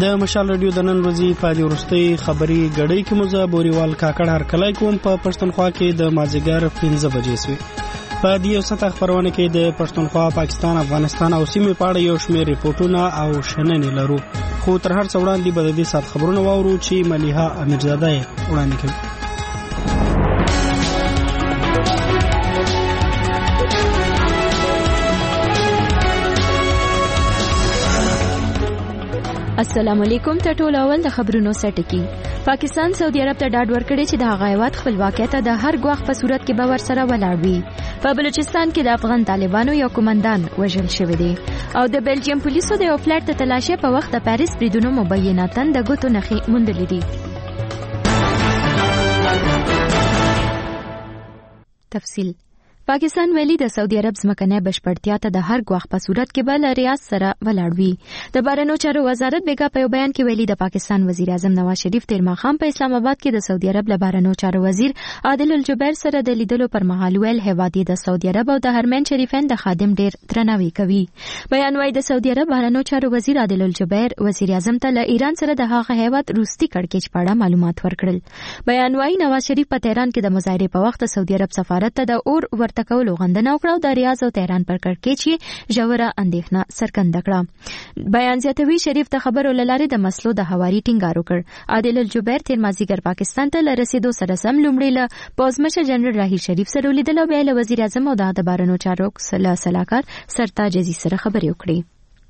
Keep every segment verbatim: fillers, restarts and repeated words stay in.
د مشال رادیو د نن ورځې په دې وروستۍ خبري غړۍ کې مو زه بوريوال کاکړ هرکلای کوم. په پښتونخوا کې د مازیګر پنځه بجې سوي. په دې سطح خبرونه کې د پښتونخوا، پاکستان، افغانستان او سیمې په اړه یو شمېر ریپورتونه او شننې لرو. خو تر هر څه وړاندې به د دې سات خبرونه واورو چې ملیحه امیرزاده یې وړاندې کوي. السلام علیکم. ته ټول اول د خبرونو سټکی. پاکستان سعودي عرب ته ډاډ ورکړي چې د هغه هیواد خپلواکیت د هر ګواښ په صورت کې به ورسره ولاړ وي. په بلوچستان کې د افغان طالبانو یو کمانډان وژل شوی دی او د بلجیم پولیسو د یو فلټ د تلاشۍ په وخت د پاریس بریدونو مبیناتن د ګوتو نښې موندلې دي. تفصیل. پاکستان ویلي د سعودي عرب ځمکنۍ بشپړتیا ته د هر ګواښ په صورت کې به له ریاض سره ولاړ وي. د بهرنیو چارو وزارت بیګا په یو بیان کې ویلي د پاکستان وزیر اعظم نواز شریف تیر ماښام په اسلام آباد کې د سعودي عرب له بهرنیو چارو وزیر عادل الجبیر سره د لیدلو پر مهال ویل هیواد د سعودي عرب او د حرمین شریفین د خادم ډیر درناوی کوي. بیان وايي د سعودي عرب بهرنیو چارو وزیر عادل الجبیر وزیر اعظم ته له ایران سره د هغه هیواد روسي کړکېچ په اړه معلومات ورکړل. بیان وايي نواز شریف په تهران کې د مظاهرې په وخت د سعودي عرب سفارت ته د اور ورته کولو غندنه وکړه او د ریاض او تهران پر کړکېچ ژوره اندېښنه څرګنده کړه. بیان زیاتوي شریف د خبرو له لارې د مسلو د هواري ټینګار وکړ. عادل الجبیر تیر مازیګر پاکستان ته له رسیدو سره سم لومړی له پوځمشر جنرال راهیل شریف سره ولیدل او بیا له وزیر اعظم او د بهرنیو چارو سلاکار سرتاج عزیز سره خبرې وکړې.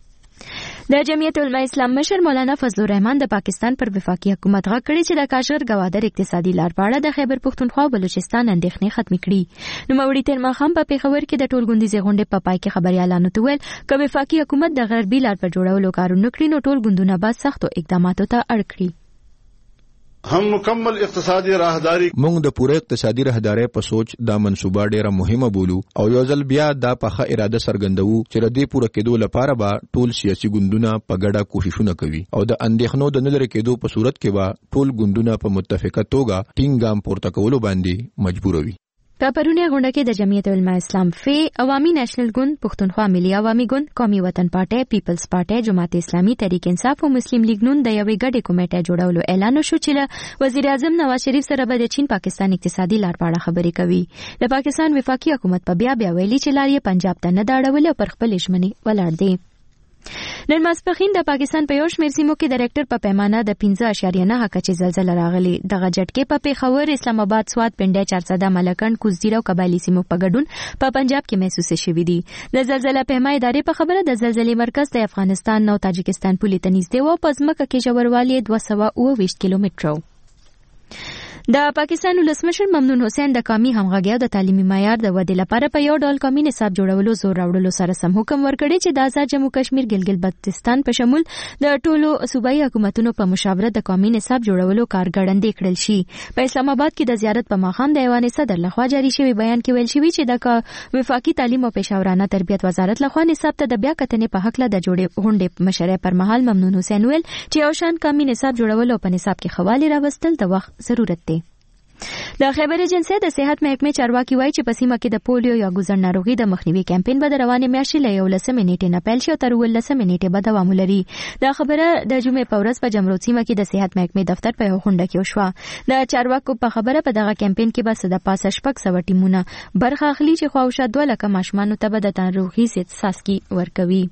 د جمعیت علماء اسلام مشر مولانا فضل الرحمن د پاکستان پر وفاقي حکومت غږ کړی چې د کاشغر گوادر اقتصادي لار په اړه د خیبر پښتونخوا او بلوچستان اندېښنې ختمې کړي. نوموړي تیر ماښام په پیښور کې د ټولګوندیزې غونډې په پای کې خبريالانو ته ویل که وفاقي حکومت د غربي لار پر جوړولو کارونه کړي نو ټول ګوندونه به سختو اقداماتو ته اړ کړي. هم مکمل اقتصادي راهداري موږ د پوره اقتصادي راهداري په سوچ دا منصوبه ډیره مهمه بولو او یو ځل بیا دا په ښه اراده څرګندوو چې د دې پوره کېدو لپاره به ټول سیاسي ګوندونه په ګډه کوششونه کوي او د اندېښنو د نه لرې کېدو په صورت کې به ټول ګوندونه په متفقه توګه ټینګ ګام پورته کولو باندې مجبوروي. په پرونی غونډه کې د جمعیت علماء اسلام فی عوامي نېشنل ګوند، پښتونخوا ملي عوامي ګوند، قومي وطن پارټي، پیپلز پارټي، جماعت اسلامي، تحریک انصاف او مسلم لیگ نون د یوې ګډې کمیټې جوړولو اعلان وشو چې له وزیر اعظم نواز شریف سره به د چین پاکستان اقتصادي لار په اړه خبرې کوي. د پاکستان وفاقي حکومت په بیا بیا ویلي چې لار یې پنجاب ته نه دا اړولې او پر خپل ژمنې ولاړ دی. نن ماسپښین د پاکستان په یو شمېر سیمو کې د ریکټر په پیمانه د پنځه اعشاریه نه کچې زلزله راغلې. دغه جټکې په پیښور، اسلام آباد، سوات، پنډۍ، چارسده، ملکنډ، کوزدیر او قبایلي سیمو په ګډون په پنجاب کې محسوس شوي دي. د زلزله پیما ادارې په خبره د زلزلې مرکز د افغانستان او تاجکستان پولې ته نږدې و او په ځمکه کې ژوروالی دوه سوه اوه ویشت کیلومتره و. د پاکستان ولسمشر ممنون حسین د قومي همغږي او د تعلیمي معیار د ودې لپاره په یو ډول قومي نصاب جوړولو زور راوړلو سره سم حکم ورکړی چې د آزاد جمهور کشمیر، ګلګت بلتستان په شمول د ټولو صوبایي حکومتونو په مشاورت د قومي نصاب جوړولو کارګړندې کړل شي. په اسلام آباد کې د زیارت په ماښام د ایوان صدر لخوا جاری شوی بیان کې ویل شوی چې د وفاقي تعلیم او پیشاورانه تربیت وزارت لخوا نصاب ته د بیا کتنې په حق له د جوړې غونډې مشرۍ پر مهال ممنون حسین ویل چې یو شان قومي نصاب جوړولو په نصاب کې خوالي راوستل د وخت ضرورت دی. د خیبر ایجنسی د صحت محکمې چارواکي وایي چې په سیمه کې د پولیو یا ګوزن ناروغي د مخنیوي کمپاین به د روانې میاشتې له یولسمې نیټې نه پیل شي او تر اوولسمې نیټې به دوام ولري. دا خبره د جمعې په ورځ په جمرود سیمه کې د صحت محکمې دفتر په یو غونډه کې وشوه. د چارواکو په خبره په دغه کمپاین کې به څه د پاسه شپږ سوه ټیمونه برخه اخلي چې خواوشا دوه لکه ماشومانو ته به د ناروغي ضد څاڅکي ورکوي.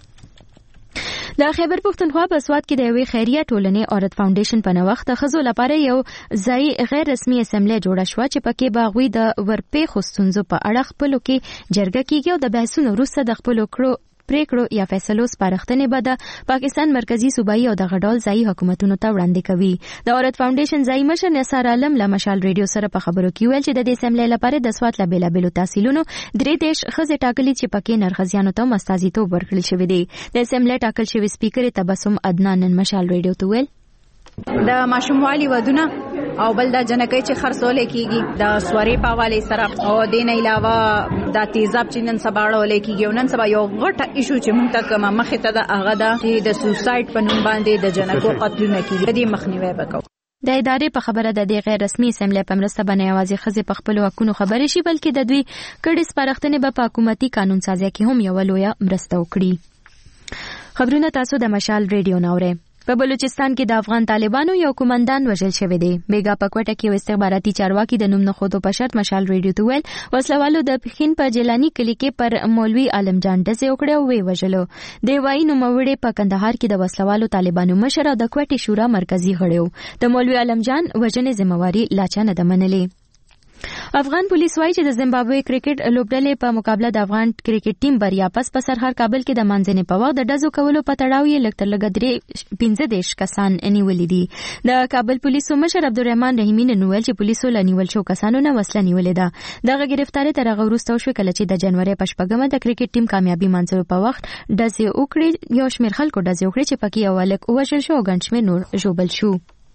د خیبر پښتونخوا په سوات کې د یوې خیریه ټولنې اورت فاونډیشن په نوښت د ښځو لپاره یو ځای غیر رسمي اسمبلی جوړه شوه چې پکې به هغوی د ورپېښو ستونزو په اړه خپلو کې جرګه کیږي او د بحثونو وروسته د خپلو کړو پریکړو یا فیصلو سپارښتنې به د پاکستان مرکزی صوبایي او د غډال ځایي حکومتونو ته وړاندې کوي. د اورت فاونډیشن ځایي مشر نثار عالم له مشال ریډیو سره په خبرو کې ویل چې د دې اسمبلی لپاره د سوات له بېلابېلو تحصیلونو درې دېرش ښځې ټاکلي چې پکې نرښځیانو ته استازیتوب ورکړل شوی دی. د اسمبلی ټاکل شوي سپیکر تبسم عدنان نن مشال ریډیو ته ویل د ماشوموالي ودونه او بل د جنکۍ چې خرڅول کیږي د سوري په حواله سره او دین علاوه د تیزاب چې نن سبا اړول کیږي او نن سبا یو غټه ایشو چې موږ ته کومه مخه ته د هغه د چې د سوسایډ په نوم باندې د جنکو قتلونه کیږي د مخنیوي وکړو. د ادارې په خبره د دې غیر رسمي اسمبلی په مرسته باندې یوازې ښځې په خپلو حقونو خبرې شي بلکې د دوی کړي سپارښتنې به په حکومتي قانون سازي کې هم یو لویه مرسته وکړي. خبرونه تاسو د مشال ریډیو ناوړئ. په بلوچستان کې د افغان طالبانو یو کمانډان وژل شوی دی. بیګا په کوټه کې یو استخباراتي چارواکي د نوم نه خودو په شرط مشال ریډیو ته ویل وسلوالو د پخین په جیلانی کلی کې پر مولوي عالم جان ډزې وکړې او وی وژلو. دی وايي نوموړی په کندهار کې د وسلوالو طالبانو مشر او د کوټې شورا مرکزی غړی د مولوي عالم جان وژنې ذمہواری لا چا نه ده منلې. افغان پولیس وايي چې د زیمبابوې کرکټ لوبډلې په مقابله د افغان کرکټ ټیم بریا پس په سرحد کابل کې د مانځنې په وخت د ډزو کولو په تړاو یې لږ تر لږه درې پنځه دېرش کسان نیولي دي. د کابل پولیسو مشر عبدالرحمن رحیمي نن ویل چې پولیسو له نیول شو کسانو نه وسله نیولې ده. دغه گرفتاری تر هغه وروسته وشوه کله چې د جنوري په شپږمه د کرکټ ټیم کامیابي مانځلو په وخت ډزې وکړې. یو شمېر خلکو ډزې وکړې چې پکې یو هلک ووژل شو او ګڼ شمېر نور ژوبل شو.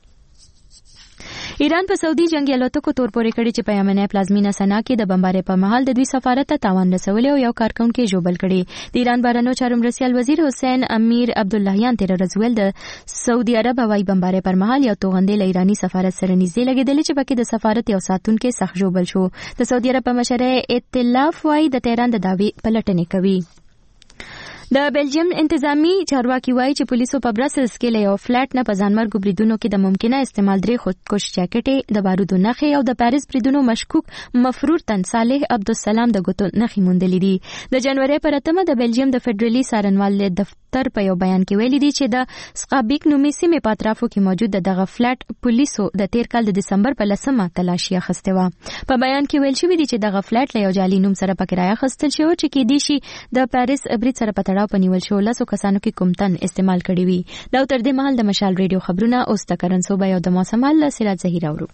ایران په سعودي جنگي الوتکو تور پورې کړي چې په یمني پلازمینه سنا کې د بمبارۍ په مهال د دوی سفارت ته تاوان رسولی او یو کارکونکي ژوبل کړي. د ایران بهرنیو چارو مرستیال وزیر حسین امیر عبداللهیان تیر ورځ ویل د سعودي عرب هوایي بمبارۍ پر مهال یو توغندې له ایراني سفارت سره نږدې لګېدلې چې پکې د سفارت یو ساتونکی سخت ژوبل شو. د سعودي عرب په مشرۍ ائتلاف وايي د تهران د دعوې پلټنې کوي. د بلجیم انتظامی چارواکي وایي چې پولیسو په برسلز کې له یو فلټ نه په ځانمرګو بریدونو کې د ممکنه استعمال درې خودکش جاکټې د بارودو نښې او د پاریس بریدونو مشکوک مفرور تن صالح عبدالسلام د ګوتو نښې موندلې دي. د جنوري پر اتمه د بلجیم د فدرالي څارنوال دفتر په یو بیان کې ویلي دي چې د سقابیک نومي سیمې په اطرافو کې موجود د دغه فلټ پولیسو د تیر کال د دسمبر په لسمه تلاشي اخیستې وه. په بیان کې ویل شوي دي چې دغه فلټ له یو جعلي نوم سره په کرایه اخیستل شوی چې کېدای شي د پاریس برید سره په په نیول شو لسو کسانو کې کوم تن استعمال کړی وي. دا تر دې مهال د مشال ریډیو خبرونه اوس د کرن صوبه او د موسم حال له سراج زهیر اورو.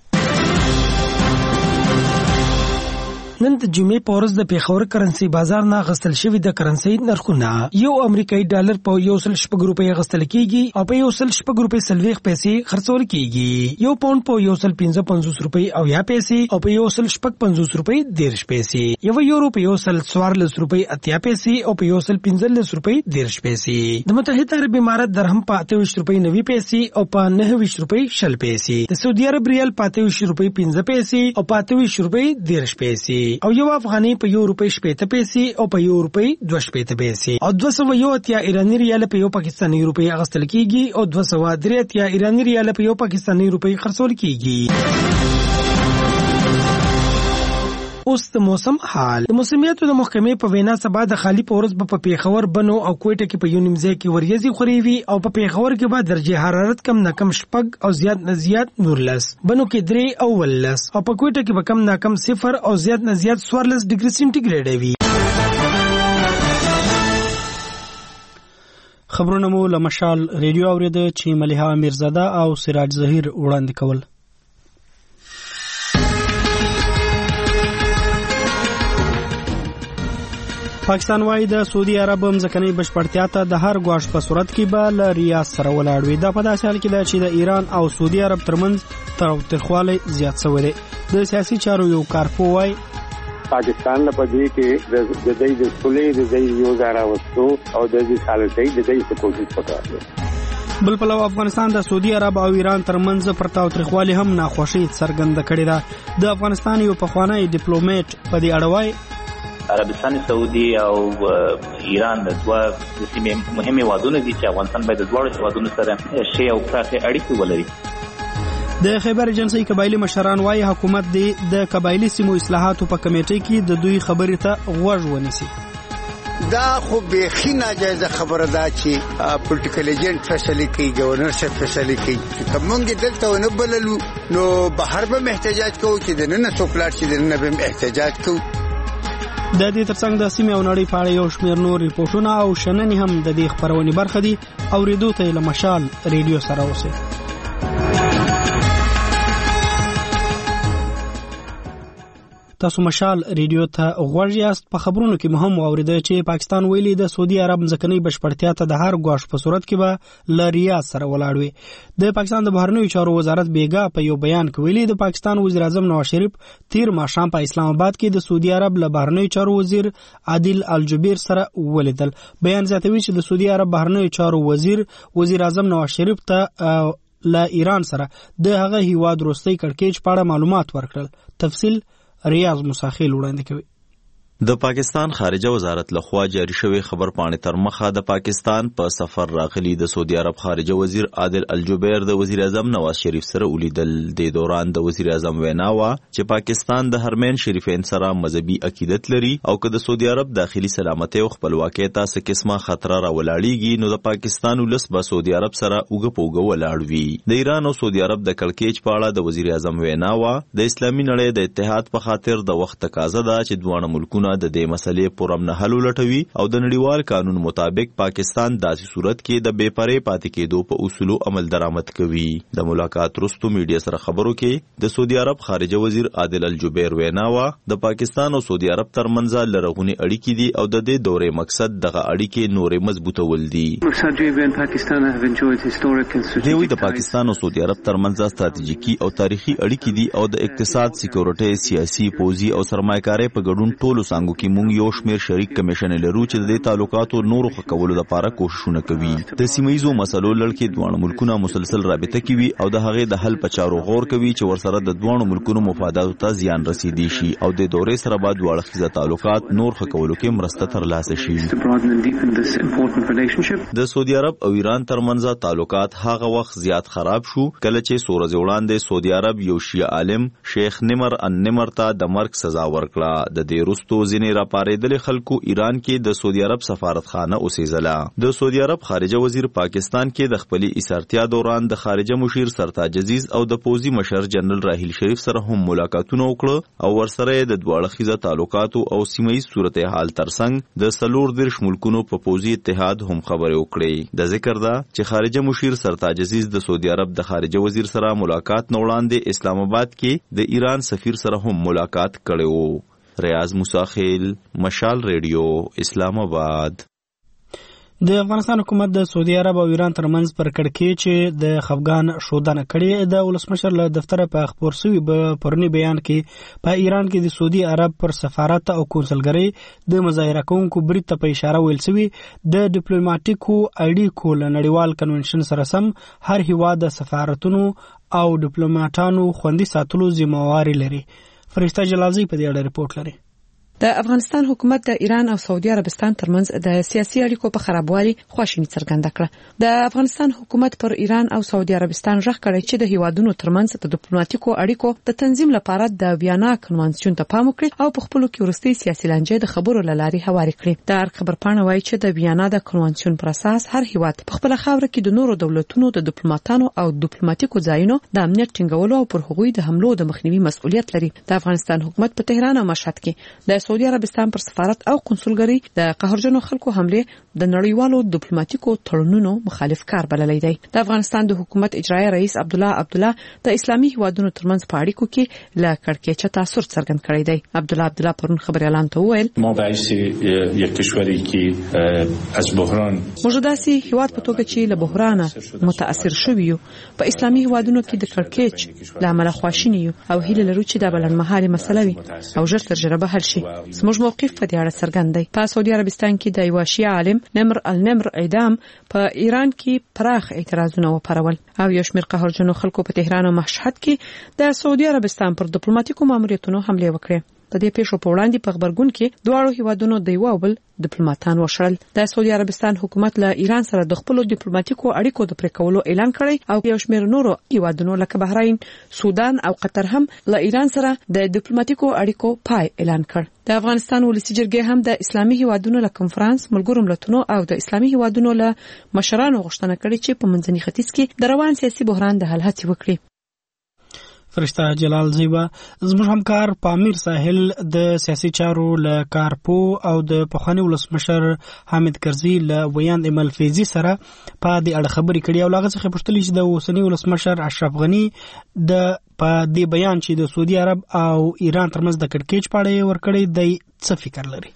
نن د جمعې په ورځ د پیښور کرنسي بازار نه غستل شوی د کرنسي نرخونه یو امریکایي ډالر په یو سل شپږ روپۍ غستل کیږي او په یو سل شپږ روپۍ سلويخ پیسې خرڅول کیږي. یو پاوند په یو سل پنځه پنځوس روپۍ او یا پیسې او په یو سل شپږ پنځوس روپۍ دیرش پیسې. یو یورو په یو سل څوارلس روپۍ اتیا پیسې او په یو سل پنځلس روپۍ دیرش پیسې. د متحده عرب امارات درهم په اته ویشت روپۍ نوي پیسې او په نهه ویشت روپۍ شل پیسې. د سعودي عرب ریال په اته ویشت روپۍ پنځه پیسې او په اته ویشت روپۍ دیرش پیسې او یو افغاني په یو روپۍ شپېته پیسې او په یو روپۍ دوه شپېته پیسې او دوه سوه یو اتیا ایراني ریال په یو پاکستاني روپۍ اخیستل کیږي او دوه سوه درې اتیا ایراني ریال په یو پاکستاني روپۍ خرڅول کیږي. اوس د موسم حال. د موسمیاتو د محکمې په وینا سبا د خالی په ورځ په پیښور بنو او کوټه کې په یو نیمځای کې وریځي خوريوي او په پیښور کې به درجه حرارت کم نه کم شپږ او زیات نه زیات نورلس، بنو کې درې او ولس او په کوټه کې به کم نه کم صفر او زیات نه زیات څوارلس ډیګري سنټیګریډ وي. خبرونه مو له مشال ریډیو اوریده چې مليحه میرزاده او سراج زهیر وړاندې کول. پاکستان وايي د سعودي عرب ځمکنۍ بشپړتیا ته د هر ګواښ په صورت کې به له ریاض سره ولاړ وي. دا په داسې حال کې ده چې د ایران او سعودي عرب ترمنځ تاوتریخوالی زیات شوی دی. د سیاسي چارو یو کارپو وايي پاکستان له پدې کې د دې د سولې د دې یو ځای راوستو او د دې حالت د دې کوشش وکړه. بل پلو افغانستان د سعودي عرب او ایران ترمنځ پر تاوتریخوالی هم ناخوشي څرګنده کړې ده. د افغانستان یو پخوانی ډیپلوماټ په دې اړه وايي عربستان سعودي او ایران د دوه سیمې مهمه وادونه دي چې افغانستان باید د دوه وادونو سره شی او پراخه اړیکې ولري. د خیبر ایجنسی قبایلی مشران وايي حکومت د قبایلی سیمو اصلاحاتو په کمیټې کې د دوی خبرې ته غوږ ونیسي. دا خو بیخي ناجایزه خبره ده چې پولیټیکل ایجنټ فیصله کوي، گورنر صاحب فیصله کوي. که موږ دلته ونه بللو نو بهر به احتجاج کوو چې د نن څوک لاړ شي د نن به احتجاج کوو. د دې ترڅنګ د سیمې او نړۍ په اړه یو شمېر نور ریپورټونه او شننې هم د دې خبرونې برخه دي. اورېدو ته له مشال ریډیو سره اوسئ. تاسو مشال ریډیو ته غوږ یاست. په خبرونو کې مهم واوریده چې پاکستان ویلي د سعودي عرب ځمکنۍ بشپړتیا ته د هر ګواښ په صورت کې به له ریاض سره ولاړ وي. د پاکستان د بهرنیو چارو وزارت بیګا په یو بیان کې ویلي د پاکستان وزیر اعظم نواز شریف تیر ماښام په اسلام آباد کې د سعودي عرب له بهرنیو چارو وزیر عادل الجبیر سره ولیدل. بیان زیاتوي چې د سعودي عرب بهرنیو چارو وزیر وزیر اعظم نواز شریف ته له ایران سره د هغه هیواد وروستي کړکېچ په اړه معلومات ورکړل. تفصیل ریاض مساخیل وړاندې کوي. د پاکستان خارجه وزارت لخوا جاری شوی خبر پاڼې تر مخه د پاکستان په سفر راغلي د سعودي عرب خارجه وزیر عادل الجبیر د وزیر اعظم نواز شریف سره ولیدل. د دوران د وزیر اعظم وینا وا چې پاکستان د حرمین شریفین سره مذهبي عقیدت لري او که د سعودي عرب داخلي سلامتۍ او خپلواکۍ ته څه قسمه خطر راولاړیږي نو د پاکستان ولس به سعودي عرب سره اوږه په اوږه ولاړ وي. د ایران او سعودي عرب د کړکېچ په اړه د وزیر اعظم وینا وا د اسلامي نړۍ د اتحاد په خاطر د وخت تقاضا ده چې دواړه ملکونه د دې مسلې پرم نه حل ولټوي او د نړیوال قانون مطابق پاکستان داسې صورت کې د بې پرې پاتې کېدو په اصولو عمل درآمد کوي. د ملاقات وروسته میډیا سره خبرو کې د سعودي عرب خارجه وزیر عادل الجبیر وینا وا د پاکستان او سعودي عرب ترمنځ لرغونې اړیکې دي او د دې دورې مقصد دغه اړیکې نورې مضبوطول دي. دوی د پاکستان او سعودي عرب ترمنځ ستراتیژیکي او تاریخي اړیکې دي او د اقتصاد، سکیورټي، سیاسي، پوځي او سرمایه‌کارۍ په ګډون ټولو څانګو کې موږ یو شمېر شریک کمیشن لرو چې د دې تعلقاتو نورو ښه کولو لپاره کوښښونه کوي. د سیمه ییزو مسلو لړ کې دواړه ملکونه مسلسل رابطه کوي او د هغې د حل په چارو غور کوي چې ورسره د دواړو ملکونو مفاداتو ته زیان رسیدي شي او د دورې سره به دواړه اړخیزه تعلقات نور ښه کولو کې مرسته ترلاسه شي. د سعودي عرب او ایران ترمنځ تعلقات هغه وخت زیات خراب شو کله چې څو ورځې وړاندې سعودي عرب یو شیعه عالم شیخ نمر ان نمر ته د مرګ سزا ورکړه. د دې وروسته ځینې راپارېدلې خلکو ایران کې د سعودي عرب سفارتخانه اوسېدله. د سعودي عرب خارجه وزیر پاکستان کې د خپلې ایثارتیا دوران د خارجه مشیر سرتاج عزیز او د پوځي مشر جنرال راحیل شریف سره هم ملاقاتونه وکړه او ورسره د دوه اړخیزه تعلقاتو او سیمه ییز صورتحال ترڅنګ د څلور دېرش ملکونو په پوځي اتحاد هم خبرې وکړې. د ذکر ده چې خارجه مشیر سرتاج عزیز د سعودي عرب د خارجه وزیر سره ملاقات نه وړاندې اسلام آباد کې د ایران سفیر سره هم ملاقات کړی و. ریاض موسی خیل، مشال ریډیو، اسلام آباد. د افغانستان حکومت د سعودي عرب او ایران ترمنځ پر کړکېچ چې د خفګان ښودنه کړې د ولسمشر له دفتره په خپور شوي پرونی بیان کې په ایران کې د سعودي عرب پر سفارت او کونسلګرۍ د مظاهره کوونکو برید ته په اشاره ویل شوي د ډیپلوماټیکو اړیکو له نړیوال کنونشن سره سم هر هیواد د سفارتونو او ډیپلوماټانو خوندي ساتلو ذمہواري لري. فرشته جلالزی په دې اړه ریپورت لري. د افغانستان حکومت د ایران او سعودي عربستان ترمنځ د سیاسي اړیکو په خرابوالي خواشیني څرګنده کړه. د افغانستان حکومت پر ایران او سعودي عربستان ژغ کړی چې د هیوادونو ترمنځ د ډیپلوماټیکو اړیکو د تنظیم لپاره د ویانا کنوانسیون ته پام وکړي او په خپل کې ورستي سیاسي لانجې د خبرو لاري هواري کړي. د خبر پاڼه وایي چې د ویانا د کنوانسیون پر اساس هر هیواد په خپل خاور کې د نورو دولتونو د ډیپلوماټانو او ډیپلوماټیکو ځایونو د امنیت ټینګولو او پر هغوی د حملو د مخنیوي مسؤلیت لري. د افغانستان حکومت په تهران او مشهد کې د سعودي عربستان پر سفارت او کنسولګری د قهرجنو خلکو حمله د نړیوالو ډیپلوماټیکو تړونونو مخالف کار بللی دی. د افغانستان د حکومت اجرایی رئیس عبد الله عبدالله د اسلامي هیوادونو ترمنځ په اړیکو کې له کړکېچ تاثر څرګند کړی دی. عبد الله عبدالله پرون خبري اعلان ته وویل ما رئیس یک کشوری کې از بحران موږ داسې هیواد په توګه چې له بحران متاثر شوی یو په اسلامي هیوادونو کې د کړکېچ له امله خواشینی یو او هیله لرو چې د بلندمهالي مسله وي او ژر تر ژره به حل شي. زموږ موقف په دې اړه څرګند دی. په سعودي عربستان کې د یو شیعه عالم نمر النمر اعدام په ایران کې پراخ اعتراضونه وپارول او یو شمېر قهرجنو خلکو په تهران او مشهد کې د سعودي عربستان پر ډیپلوماټیکو ماموریتونو حمله وکړه. د دې پیښو په وړاندې په خبرګون کې دواړو هیوادونو د یو بل ډیپلوماټان وشړل. د سعودي عربستان حکومت له ایران سره د خپل ډیپلوماټیکو اړیکو د پرې کولو اعلان کړی او یو شمېر نورو هیوادونو لکه بحرین، سودان او قطر هم له ایران سره د ډیپلوماټیکو اړیکو پای اعلان کړ. د افغانستان ولسی جرګې هم د اسلامي هیوادونو له کنفرانس ملګرو ملتونو او د اسلامي هیوادونو له مشرانو غوښتنه کړې چې په منځني ختیځ کې د روان سیاسي بحران د حل هڅې وکړي. فرشته جلال زیبا زموږ همکار پامیر ساحل د سیاسي چارو له کارپو او د پخوانی ولسمشر حامد کرزي له ویاند امل فیضي سره په دې اړه خبرې کړې او هغه څخه پوښتنه چې د اوسنی ولسمشر اشرف غني د په دې بیان چې د سعودي عرب او ایران ترمنځ د کړکېچ په اړه ورکړی دی څه فکر لري؟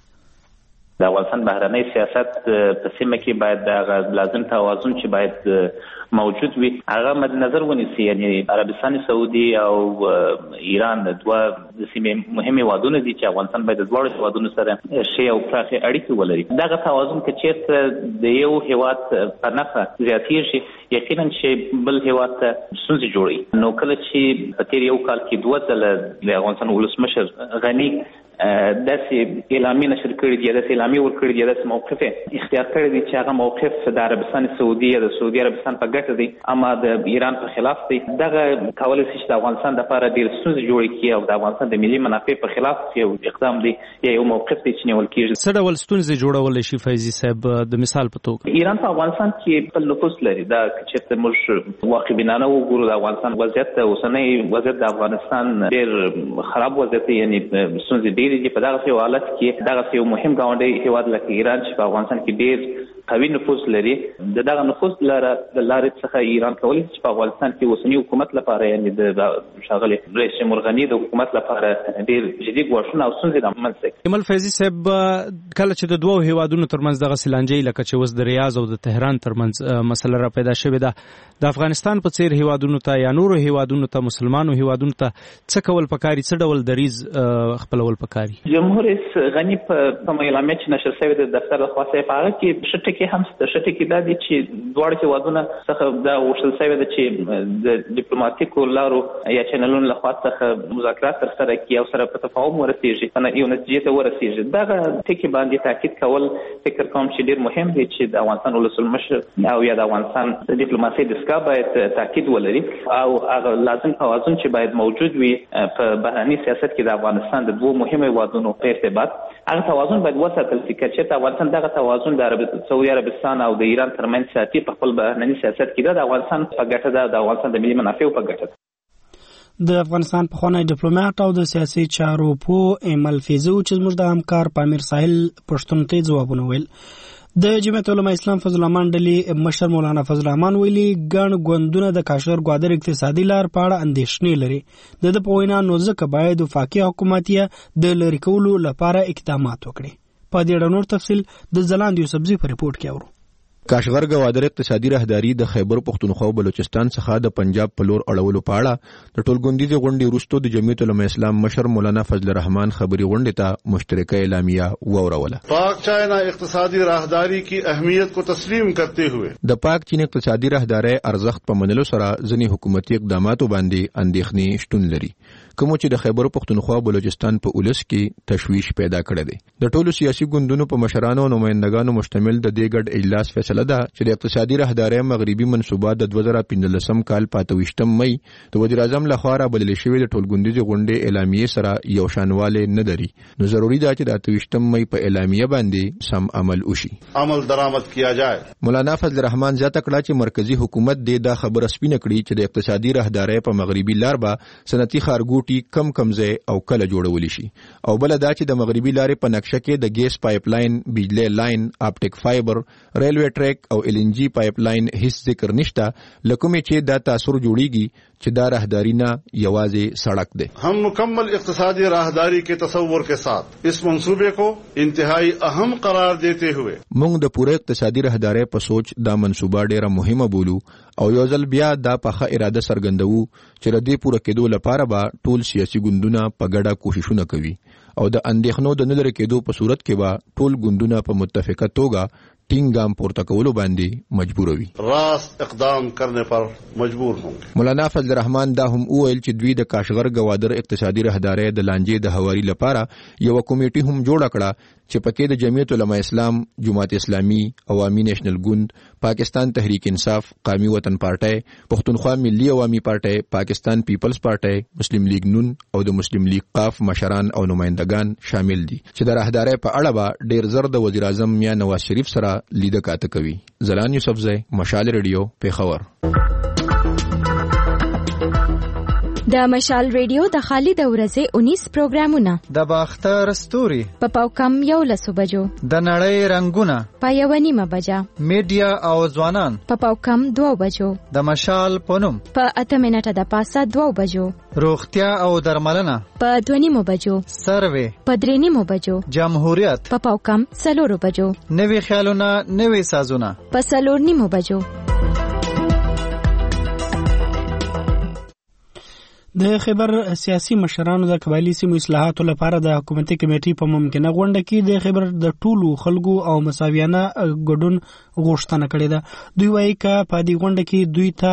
د افغانستان بهرنی سیاست په سیمه کې باید د لازم توازن چې باید موجود وي هغه مد نظر ونیسي. یعنی عربستان سعودي او ایران دوه د سیمې مهمه وادونه دي چې افغانستان باید د دوه وادونو سره شی او پراخه اړیکې ولري. دغه توازن کې چې د یو هیواد په نفع زیاتېږي یقینا چې بل هیواد ته ستونزې جوړي. نو کله چې په تیر یو کال کې دوه ځله د افغانستان ولسمشر غني داسې اعلامیه نشر کړي دي، داسې اعلامیه ورکړي دي، داسې موقف اختیار کړی دی چې هغه موقف د عربستان سعودي یا د سعودي عربستان په ګټه دی اما د ایران په خلاف دی. دغه کولای شي چې د افغانستان لپاره ډېر ستونزې جوړې کړي او د افغانستان د ملي منافع په خلاف یو اقدام دی یا یو موقف دی چې نیول کېږي. څه ډول ستونزې جوړولی شي فیضي صاحب د مثال په توګه؟ ایران په افغانستان کې خپل نفوذ لري. دا چې موږ واقعبینانه وګورو د افغانستان وضعیت، اوسنی وضعیت د افغانستان ډېر خراب وضعیت دی، یعنې ستونزې ډېرې دي. په دغه یو حالت کې دغه یو مهم ګاونډی هېواد لکه ایران چې په افغانستان کې ډېر قوي نفوذ لري، د دغه نفوذ لاره د لارې څخه ایران کولی چې په افغانستان کې اوسنی حکومت لپاره یعنې د ښاغلي رئیس جمهور غني د حکومت لپاره ډېر جدي ګواښونه او ستونزې رامنځته کړي. ایمل فیضي صاحب، کله چې د دوو هیوادونو ترمنځ دغه سیلانجۍ لکه چې اوس د ریاض او د تهران ترمنځ مسله را پیدا شوې ده، د افغانستان په څیر هیوادونو ته یا نورو هیوادونو ته، مسلمانو هیوادونو ته څه کول پکاري، څه ډول دریز خپلول پکاري؟ جمهور رئیس غني په کومه اعلامیه چې نشر شوې د دفتر لخوا په هغه کې ښه ټکي هم ښه ټکي دا دي چې دواړه هیوادونه څخه دا غوښتل شوې ده چې د ډیپلوماټیکو لارو یا چینلونو لخوا څخه مذاکرات ترسره کړي او سره په تفاهم ورسېږي، یو نتیجې ته ورسېږي. دغه ټکي باندې تاکید کول فکر کوم چې ډېر مهم دی چې د افغانستان ولسمشر او یا د افغانستان د ډیپلوماسۍ دستګاه باید تاکید ولري او هغه لازم توازن چې باید موجود وي په بهرني سیاست کې د افغانستان د دوه مهمو هیوادونو په ارتباط، هغه توازن باید وساتل شي. چې افغانستان دغه توازن د سعودي عربستان او د ایران ترمنځ ساتي په خپل بهرني سیاست کې د افغانستان په ګټه ده، د افغانستان د ملي منافعو په ګټه ده. د افغانستان پخوانی ډیپلوماټ او د سیاسي چارو پوه ایمل فیضي چې زموږ د همکار پامیر ساحل پښتون ته ځوابونه ویل. د جمعیت علماء اسلام فضل الرحمن ډلې مشر مولانا فضل الرحمن ویلي ګڼ ګوندونه د کاشغر ګوادر اقتصادي لار په اړه اندېښنې لري. د د په وینا نو ځکه باید وفاقي حکومت یې د لرې کولو لپاره اقدامات وکړي. په دې اړه نور تفصیل د زلاند یوسفزي په ریپورت کې اورو. کاشغر ګوادر اقتصادي راهداري د خیبر پختونخوا او بلوچستان څخه د پنجاب په لور اړولو په اړه د ټولګوندیزې غونډې وروسته د جمعیت علماء اسلام مشر مولانا فضل الرحمن خبري غونډې ته مشترکه اعلامیه واوروله. پاک چائنا اقتصادی راهداری کی اهمیت کو تسلیم کرتے ہوئے د پاک چین اقتصادي راهداري ارزښت په منلو سره ځینې حکومتي اقداماتو باندې اندېښنې شتون لري، کوم چې د خیبر پختونخوا او بلوچستان په اولس کې تشویش پیدا کړی دی. د ټولو سیاسي ګوندونو په مشرانو او نمائندګانو مشتمل د دې ګډ اجلاس فیصله ده چې د اقتصادي راهداري مغربي منصوبه د دوه زره پنځلسم کال په اته ویشتم مئی د وزیر اعظم لخوا را بلل شوې د ټولګوندیزې غونډې اعلامیه سره یو شانواله نه لري، نو ضروري ده چې د اته ویشتم مئی په اعلامیه باندې سم عمل وشي، عمل درآمد کیا جائے. مولانا فضل الرحمن زیاته کړه چې مرکزی حکومت دې دا خبره سپینه کړي چې د اقتصادي راهداري په مغربي لار به صنعتي خارګوټي کم کم او کله جوړول شي، او بل دا چې د مغربي لارې په نقشه کې د ګیس پایپ لاین، بجلی لاین، اپټیک فایبر، ریلوی ټریک او ال ان جی پایپ لاین هیڅ ذکر نشته، لکه چې دا تاثر جوړیږي چې دا راهداری نه یوازې سړک دی. ہم مکمل اقتصادی راهداری کے تصور کے ساتھ اس منصوبے کو انتہائی اہم قرار دیتے ہوئے موږ د پوره اقتصادي راهداری په سوچ دا منصوبه ډیره مهمه بولو او یو ځل بیا دا په اراده څرګندوو چې ردی پوره کېدو لپاره به ټول سیاسي ګوندونه په ګډه کوششونه کوي او د اندېښنو د نه لرې کېدو په صورت کې به ټول ګوندونه په متفقه توګه ټینګام پورته کولو باندې مجبوروي، راست اقدام کرنے پر مجبور هونگے. مولانا فضل الرحمن دا هم وویل چې دوی د کاشغر ګوادر اقتصادي راهداري د لانجې د هواري لپاره یو کمیټي هم جوړ کړه چې پکې د جمعیت علماء اسلام، جماعت اسلامي، عوامي نیشنل ګوند، پاکستان تحریک انصاف، قومي وطن پارټي، پښتونخوا ملي عوامي پارټي، پاکستان پیپلز پارټي، مسلم لیگ نون او د مسلم لیگ قاف مشران او نمائندگان شامل دي چې د راهداري په اړه به ډیر زر د وزیر اعظم میاں نواز شریف سره لیده کاته کوي. زلان یوسفزی، مشال ریډیو، پیښور. د مشال ریډیو د خالد ورځې انیس پروګرامونه د باختر ستوري په پاوکم یو لسو بجو، د نړۍ رنگونه په یو نیمه بجا، میډیا او ځوانان په پاوکم دوه بجو، د مشال پونم په اته منټه د پاسه دوه بجو، روغتیا او درملنه په دوه نیمه بجو، سروې په درې نیمه بجو، جمهوریت په پاوکم څلور بجو، نوي خیالونه نوي سازونه په څلور نیمه بجو. د خیبر سیاسي مشرانو د قبایلی سیمو اصلاحاتو لپاره د حکومتي کمیټې په ممکنه غونډه کې د خیبر د ټولو خلکو او مساویانه ګډون غوښتنه کړې ده. دوی وایي چې په دې غونډه کې دوی ته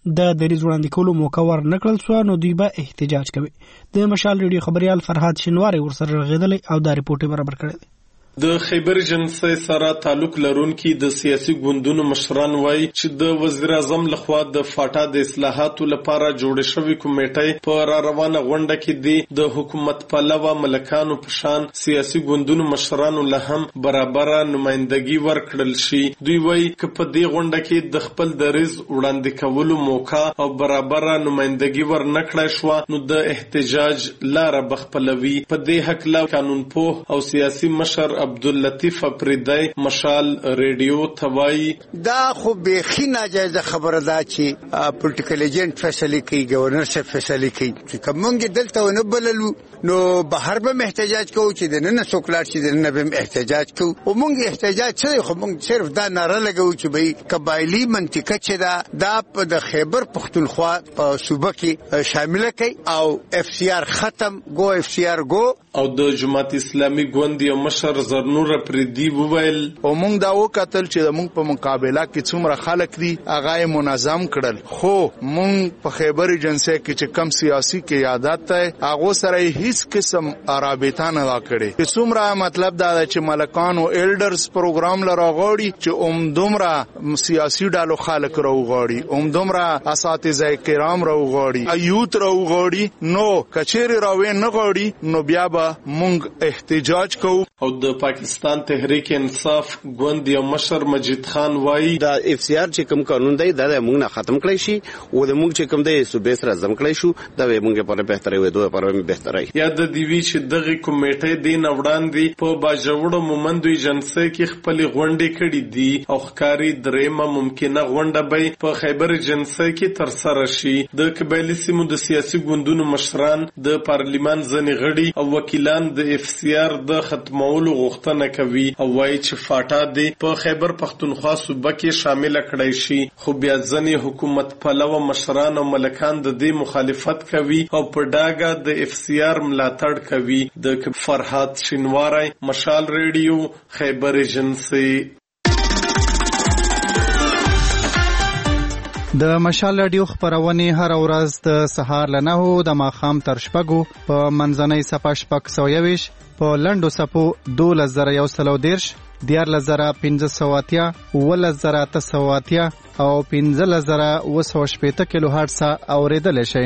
د دریځ وړاندې کولو موقع ورنکړل سوه نو دوی به احتجاج کوي. د مشال ریډیو خبريال فرهاد شینواری ورسره رغېدلی او دا ریپورټ برابر کړی دی. د خیبر جنسي سره تعلق لرونکي د سیاسي ګوندونو مشران وایي چې د وزیر اعظم لخوا د فاټا د اصلاحاتو لپاره جوړ شوی کمیټه په را روانه غونډه کې دی د حکومت پلوه ملکانو په شان سیاسي ګوندونو مشرانو له هم برابر نمائندګي ورکړل شي. دوی وایي چې په دې غونډه کې د خپل دریځ وړاندې کولو موقع او برابر نمائندګي ورنکړای شو نو د احتجاج لار بخپلوي. په دې حق لا قانون پوه او سیاسي مشر عبداللطیف افریدی مشال ریډیو توای دا خو بیخي ناجایزه خبره ده چې پولیټیکل ایجنټ فیصله کوي، گورنر صاحب فیصله کوي. چې کومګ دلته ونه بللو نو بهر به احتجاج کوو چې د نن څوکلار چې د نن به احتجاج کوو. او موږ احتجاج څه خو موږ صرف دا ناره لګو چې به قبایلی منطقه چې دا دا په د خیبر پختونخوا په صوبه کې شامل کړي او اف سی آر ختم گو اف سی آر گو. او د جماعت اسلامي ګوند یو مشر زرنور پردی وویل او موږ دا وکتل چې موږ په مقابله کې څومره خلک دي هغه منظم کړل، خو موږ په خیبر جنسي کې چې کم سیاسي قیادت ته هغه سره هیڅ قسم رابطه نه وکړي. څومره مطلب دا چې ملکان او ایلډرز پروګرام لراغوړي چې اوم دومره سیاسي ډالو خلک راوغوړي، اوم دومره اساتذه کرام راوغوړي، ایوت راوغوړي، نو کچېری راوې نه غوړي نو بیا به موږ احتجاج کوو. او د پاکستان تحریک انصاف ګوند یو مشر مجید خان وایي دا اف سی آر چې کوم قانون دی دا موږ نه ختم کړی شي او د موږ چې کوم دی صوبې سره زم کړی شو دا موږ په بهتري وي دوه په بهتري. یا د دیوی چې دغه کمیټې دین وړاندې په باجوړو مومندوی جنسي کې خپل غونډې کړې دي او ښکاری درېمه ممکنه غونډه به په خیبر جنسي کې تر سره شي. د قبایلی سیمو د سیاسي ګوندونو مشران د پارلیمان ځنې غړي او وکیلان د اف سی آر د ختمولو غوښتنه کوي او وایي چې فاټا دی په خیبر پختونخوا صوبه کې شامل کړای شي. خو بیا ځنې حکومت پلوه مشران او ملکان د دې مخالفت کوي او په ډاګه د اف سی آر ملاتړ کوي. د فرهاد شینواری مشال ریډیو خیبر جنسي. د مشال رادیو خبرونه هر ورځ د سهار له نهو د ماښام تر شپږو په منځنۍ صفه شپږ سوه یویش په لنډو صفو دولس زره یو سل او دېرش دیارلس زره پنځه سوه اتیا اوولس زره اته سوه اتیا او پنځلس زره اوه سوه شپېته کیلو هرټز اورېدلی شئ.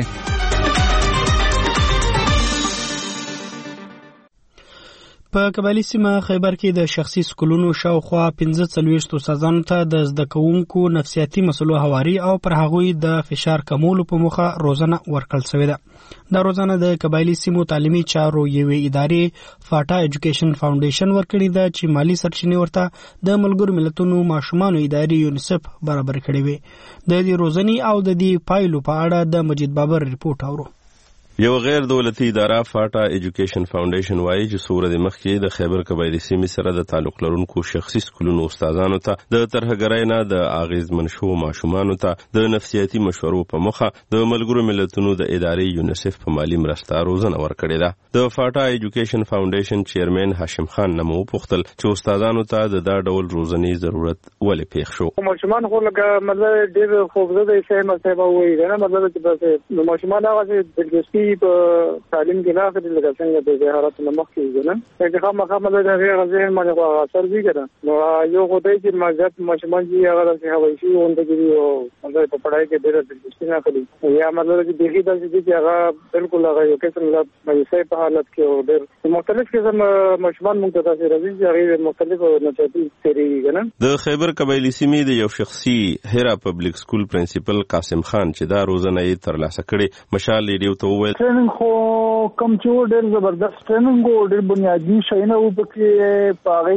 په قبایلی سیمه خیبر کې د شخصي سکولونو شاوخوا پنځه څلوېښت استادانو ته د زده کوونکو نفسیاتي مسلو هواري او پر هغوی د فشار کمولو په موخه روزنه ورکړل شوې ده. دا روزنه د قبایلی سیمو تعلیمي چارو یوې ادارې فاټا ایجوکیشن فاونډیشن ورکړې ده چې مالی سرچینې ورته د ملګرو ملتونو ماشومانو ادارې یونیسف برابر کړې وي. د دې روزنې او د دې پایلو په اړه د مجید بابر ریپورت اورو. یو غیر دولتي اداره فاټا ایجوکیشن فاونډیشن وایي چې څو ورځې مخکې د خیبر قبایلي سیمې سره د تعلق لرونکو شخصي سکولونو استادانو ته د ترهګرۍ نه د اغېزمن شوو ماشومانو ته د نفسیاتي مشورو په موخه د ملګرو ملتونو د ادارې یونیسف په مالي مرسته روزنه ورکړې ده. د فاټا ایجوکیشن فاونډیشن چیرمن هاشم خان نه مو وپوښتل چې استادانو ته د دا ډول روزنې ضرورت ولې پیښ شو. ماشومان خو لکه مطلب ډېر خوبزده شی مطلب وایي نه مطلب چې بس ماشومان هغه دلچسپي په تعلیم کې نه اخلي لکه څنګه د زهارت نمخ کې ځنه چې هغه مخه مله د غیر ذهن باندې اثر وی کړه نو یو غوډه چې مزات ماشومان چې هغه د هوایي شي اونته کې او مطلب په پڑھائی کې ډېر دلچسپي نه اخلي یا مطلب چې دغه د چې هغه بالکل هغه یو قسم لا مېسې په حالت کې او ډېر مختلف قسم ماشومان موږ ته تاسو راځي چې هغه مختلف نشاتي تیریږي نه. د خیبر قبایلی سیمې د یو شخصي هرا پبلک سکول پرنسپل قاسم خان چې دا روزنه یې ترلاسه کړې مشال ریډیو ته وویل ټریننګ خو کم چې ډېر زبردست ټریننګ او ډېر بنیادی شیونه و پکې پاره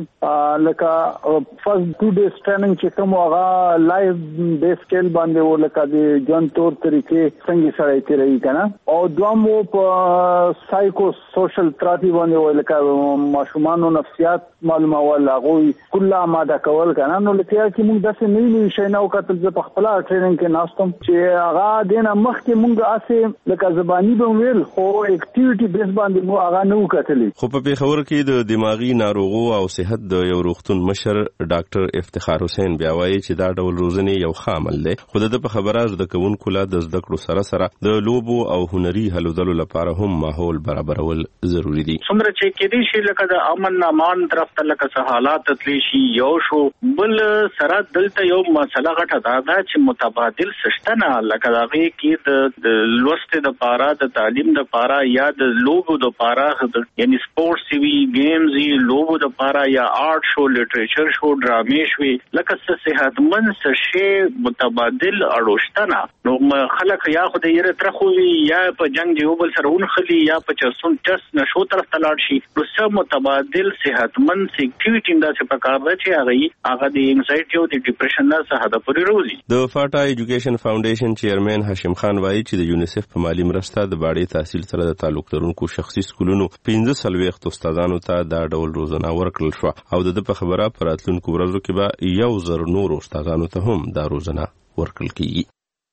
کې لکه فرست ټو ډیز ټریننګ چې کوم هغه لایو بیس سکیل باندې و لکه د جون تور طریقې څنګه سره تیری کنه او دوام و په سایکو سوشل تراپی باندې و لکه ماشومان نفسیات معلومه ولا غوي کله ماده کول کنه نو لکه چې موږ داسې نه ویل شیونه او کتل په خپل ټریننګ کې ناستم چې هغه دینه مخ کې موږ اسه لکه قرباني به ویل خو اکټیویټي بیس باندې مو هغه نه وکړلې. خو په پیښور کې د دماغي ناروغو او صحت د یو روغتون مشر ډاکټر افتخار حسین بیا وایي چې دا ډول روزنې یو ښه عمل دی، خو د په خبره زده کوونکو لا د زده کړو سره سره د لوبو او هنري هلو ځلو لپاره هم ماحول برابرول ضروری دي. څومره چې کېدې شي لکه د امن امان طرف ته لکه څه حالات تللی شي یو شو، بل سره دلته یو مسله غټه دا ده چې متبادل سشتنه لکه دغه کې د لوست د پاره د تعلیم د پاره یا د لوبو د پاره یعنی سپورتس وی گیمز وی لوبو د پاره یا آرټ شو لټریچر شو ډرامې شو لکه څه صحتمند څه شی متبادل اړوشتنه نو خلک یا خو د یره تر خو یا په جنگ دی بل سره ونخلي یا په چرسون چس نشو طرف ته لاړ شي نو څه متبادل صحتمند اکټیویټي دا څه پکار ده چې هغه هغه د انزایټي او د ډیپریشن نه څخه د پوری روزي. د فاټا ایجوکیشن فاونډیشن چیرمن هاشم خان وایي چې د یونیسف په مالی مرسته د باړې تحصیل سره د تعلق لرونکو شخصي سکولونو پنځه سلويخت استادانو ته دا ډول روزنه ورکړل شو او د په خبره پر راتلونکو ورځو کې به یو زر نور استادانو ته هم دا روزنه ورکړل کیږي.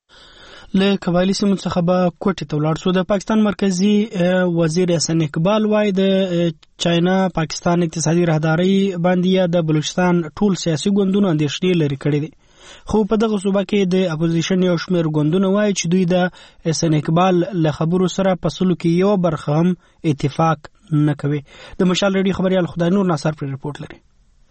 له قبایلی سیمو څخه به کوټې ته ولاړ شو. د پاکستان مرکزی وزیر حسن اقبال وایي د چاینا پاکستان اقتصادي راهداري باندې د بلوچستان ټول سیاسي ګوندونو اندېښنې لري کړې دي، خو په دغه صوبه کې د اپوزیشن یو شمېر ګوندونه وایي چې دوی د حسن اقبال له خبرو سره په سلو کې یو برخه هم اتفاق نه کوي. د مشال ریډیو خبريال خدای نور ناصر پر رپورټ لري.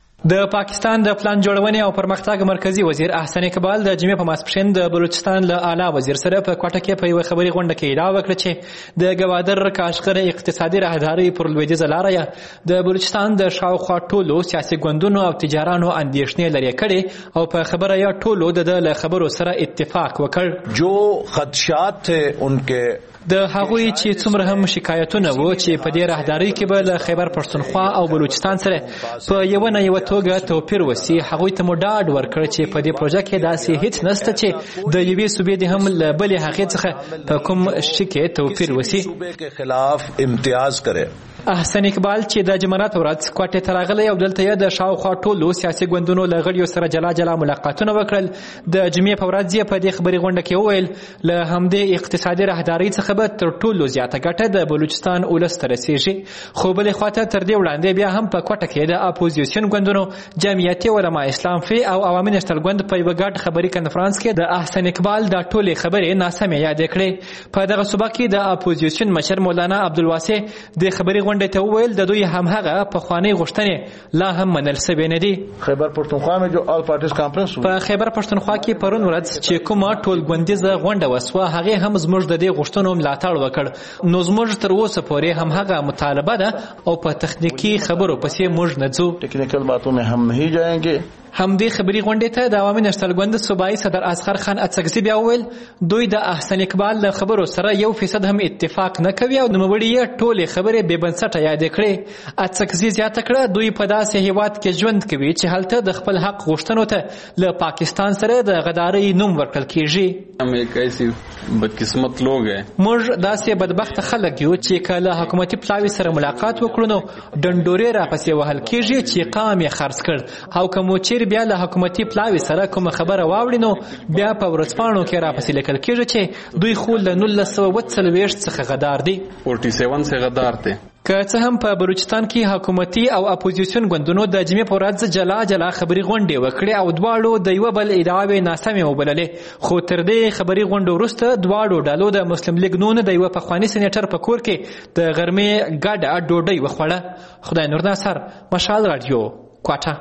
د پاکستان د پلان جوړونې او پرمختګ مرکزی وزیر احسن اقبال د جمعې په ماسپښین د بلوچستان له اعلی وزیر سره په کوټه کې په یو خبري غونډه کې ادعا وکړه چې د گوادر کاشغر اقتصادي راهداري پر لویدیځه لارې د بلوچستان د شاوخوا ټولو سیاسي ګوندونو او تجارانو اندېښنې لري کړي او په خبره یې ټولو د خبرو سره اتفاق وکړ. جو خدشات تھے ان کے د هغوی چې څومره هم شکایتونه وو چې په دې راهداري کې به له خیبر پښتونخوا او بلوچستان سره په یو نه یو توګه توپیر وسی، هغوی ته مو ډاډ ورکړ چې په دې پروژه کې داسې هیڅ نشته چې د یوې صوبې د هم له بلې هغې څخه په کوم شي کې توپیر وسی. صوبې کې خلاف امتیاز کړي. احسن اقبال چې د جمعرات ورځ کوټې ته راغلی او دلته یې د شاوخوا ټولو سیاسي ګوندونو له غړیو سره جلا جلا ملاقاتونه وکړل. د جمعې په ورځ یې په دې خبري غونډه کې وویل له همدې اقتصادي راهداري څخه به تر ټولو زیاته ګټه د بلوچستان ولس ته رسیږي، خو بلې خواته تر دې وړاندې بیا هم په کوټه کې د اپوزیسیون ګوندونو جمعیتي علما اسلام فی او عوامي نشتل ګوند په یو ګډ خبري کنفرانس کې د احسن اقبال د ټولې خبرې ناسمې یادې کړې. په دغه صوبه کې د اپوزیسیون مشر مولانا عبدالواسع د خبري غونډې ته وویل د دوی هم هغه پخوانۍ غوښتنې لا هم منل شوې نه دي. خیبر پښتونخوا میں جو آل پارټیز کانفرنس په خیبر پښتونخوا کې پرون ورځ چې کومه ټول ګوندیزه غونډه وسوه هغه هم زموږ د دې غوښتنو ملاتړ وکړ، نو زموږ تر اوسه پورې هم هغه مطالبه ده او په تخنیکی خبرو پسې موږ نه ځو، ټیکنیکل باتوں میں ہم نہیں جائیں گے. همدې خبري غونډې ته د عوامي نشتل ګوند صوبایي صدر اصغر خان اڅکزي بیا وویل دوی د احسن اقبال له خبرو سره یو فیصد هم اتفاق نه کوي او نوموړي یې ټولې خبرې بې بنسټه یادې کړې. اڅکزي زیاته کړه دوی په داسې هیواد کې ژوند کوي چې هلته د خپل حق غوښتنو ته له پاکستان سره د غدارۍ نوم ورکړل کیږي. हम एक ऐसी बदकिस्मत लोग हैं موږ داسې بدبخت خلک یو چې کله حکومتي پلاوي سره ملاقات وکړو نو ډنډورې راپسې وهل کیږي چې قام یې خرڅ کړ او کوم چې بیا له حکومتي پلاوي سره کوم خبره واوړي نو بیا په ورځپاڼو کې راپسې لیکل کیږي چې دوی خو له نولس سوه اووه څلوېښت څخه غدار دي. सैंतालीस से غدار دي. که څه هم په بلوچستان کې حکومتي او اپوزیسیون ګوندونو د جمعې په ورځ جلا جلا خبري غونډې وکړې او دواړو د یوه بل ادعاوې ناسمې وبللې، خو تر دې خبري غونډو وروسته دواړو ډلو د مسلم لیګ نون د یوه پخواني سینیټر په کور کې د غرمې ګډه ډوډۍ وخوړه. خدای نور ناصر، مشال رادیو، کوټه.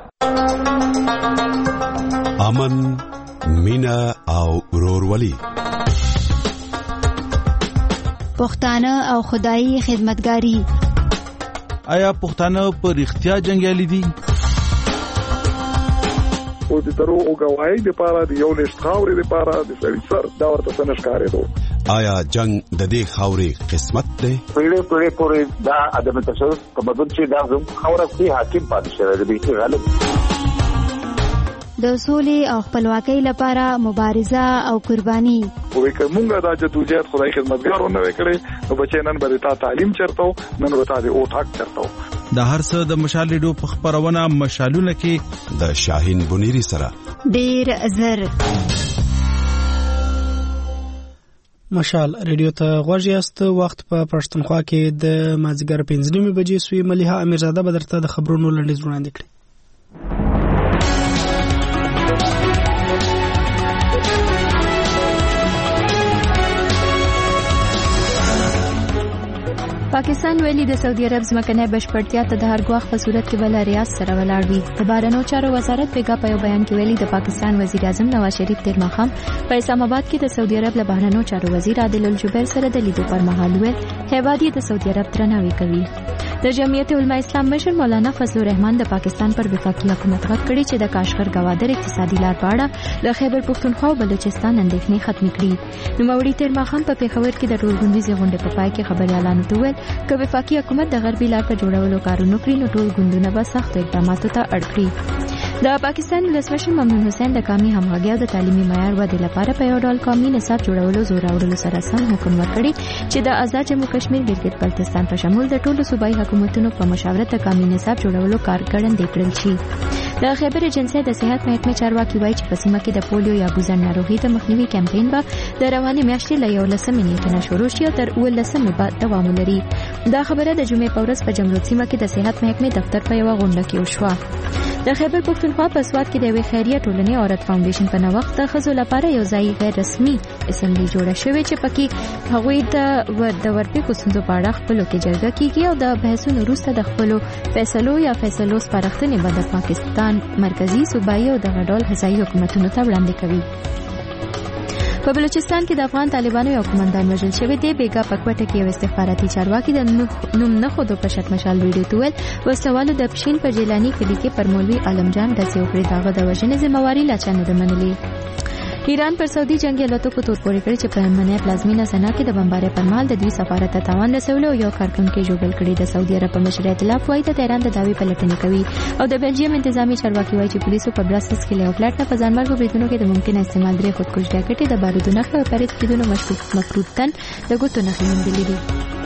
امن، مینا او ورورولي، پښتانه او خدایي خدمتګاری. آیا پښتانه په رښتیا جنګیالي دي؟ او د دروغو گواهی لپاره د یو لښت خاورې لپاره د سړي سر دا ورته څه نه ښکارېدو. آیا جنگ د دې خاورې قسمت دی؟ پیړۍ پیړۍ پورې دا عدم تشدد تمدن چې دا زموږ خاوره کې حاکم پاتې شوی دی، بیخي غالب. د سولې او خپلواکۍ لپاره مبارزه او قرباني. وې که مونږه دا جدوجہد خدای خدمتګارو نه وکړي نو بچی نن به تا تعلیم چرته نن به تا د اوټ حق چرته. د هر څه د مشال ریډیو په خبرونه مشالونه کې د شاهین بنيري سره ډیر زر. مشال ریډیو ته غوږ یاست. وخت په پښتونخوا کې د مازیګر پنځه نیمې بجې سوی. ملیحه امیرزاده به درته د خبرونو لنډیز وړاندې کړي. پاکستان ویلي د سعودي عرب ځمکنۍ بشپړتیا ته د هر ګواښ په صورت کې بل ریاض سره ولاړ وي. د بهرنیو چارو وزارت بیګا په یو بیان کې ویلي د پاکستان وزیر اعظم نواز شریف تیر ماښام په اسلام آباد کې د سعودي عرب له بهرنیو چارو وزیر عادل الجبیر سره د لیدو پر مهال ویل هیواد یې د سعودي عرب درناوی کوي. د جمعیت علماء اسلام مشر مولانا فضل الرحمن د پاکستان پر وفاقي حکومت غږ کړی چې د کاشغر ګوادر اقتصادي لار په اړه د خیبر پښتونخوا او بلوچستان اندېښنې ختمې کړي. نوموړي تیر ماښام په پېښور کې د ټولګوندیزې غونډې په پای کې خبريالانو ته وویل که وفاقي حکومت د غربي لار په جوړولو کارونه کړي نو ټول ګوندونه به سختو اقداماتو ته اړ کړي. د پاکستان ولسمشر ممنون حسین د قومي همغږي او د تعلیمي معیار ودې لپاره په یو ډول قومي نصاب جوړولو زور راوړلو سره سم حکم ورکړی چې د آزاد جمهور کشمیر ګلګت بلتستان په شمول د ټولو صوبایي حکومتونو په مشاورت د قومي نصاب جوړولو کارګړندې کړل شي. د خیبر ایجنسۍ د صحت محکمې چارواکي وایي چې په سیمه کې د پولیو یا ګوزن ناروغي د مخنیوي کمپاین به د روانې میاشتې له یولسمې نیټې نه شروع شي او تر اوولسمې به دوام ولري. دا خبره د جمعې په ورځ په جمرود سیمه کې د صحت محکمې دفتر په یوه غونډه کې وشوه. د خیبر پښتونخوا په سواد کې د یوې خیریه ټولنې عورت فاونډیشن په نوښت د ښځو لپاره یو ځای غیر رسمي اسمبلی جوړه شوې چې پکې هغوی د د ورپېښو ستونزو په اړه خپلو کې جرګه کیږي او د بحثونو وروسته د خپلو فیصلو یا فیصلو سپارښتنې به د پاکستان مرکزي صوبایي او دغه ډول فضایي حکومتونو ته وړاندې کوي. په بلوچستان کې د افغان طالبانو یو قومندان وژل شوی دی. بیګا په کوټه کې یو استخباراتي چارواکي د نوم نه خودو په شت مشال ویډیو ته ویل وسوالو د پښین په جیلانی کلی کې پر مولوي عالم جان داسې وکړي دغه د وژنې ذمہواری لا چا نه ده منلې. ایران پر سعودي جنگي الوتکو تور پورې کړی چې په یمنۍ پلازمینه سنا کې د بمبارۍ پر مهال د دوی سفارت ته تاوان رسولی او یو کارکونکي ژوبل کړی. د سعودي عرب په مشر ائتلاف وایي د تهران د دعوې پلټنې کوي او د بلجیم انتظامی چارواکي وایي چې پولیسو په براسلز کې له یو فلټ نه په ځانمرګو بریدونو کې د ممکنه استعمال درې خودکش جاکټې د بارودو نښې او پرېت بریدونو مفروض تن د ګوتو نښې موندلې دي.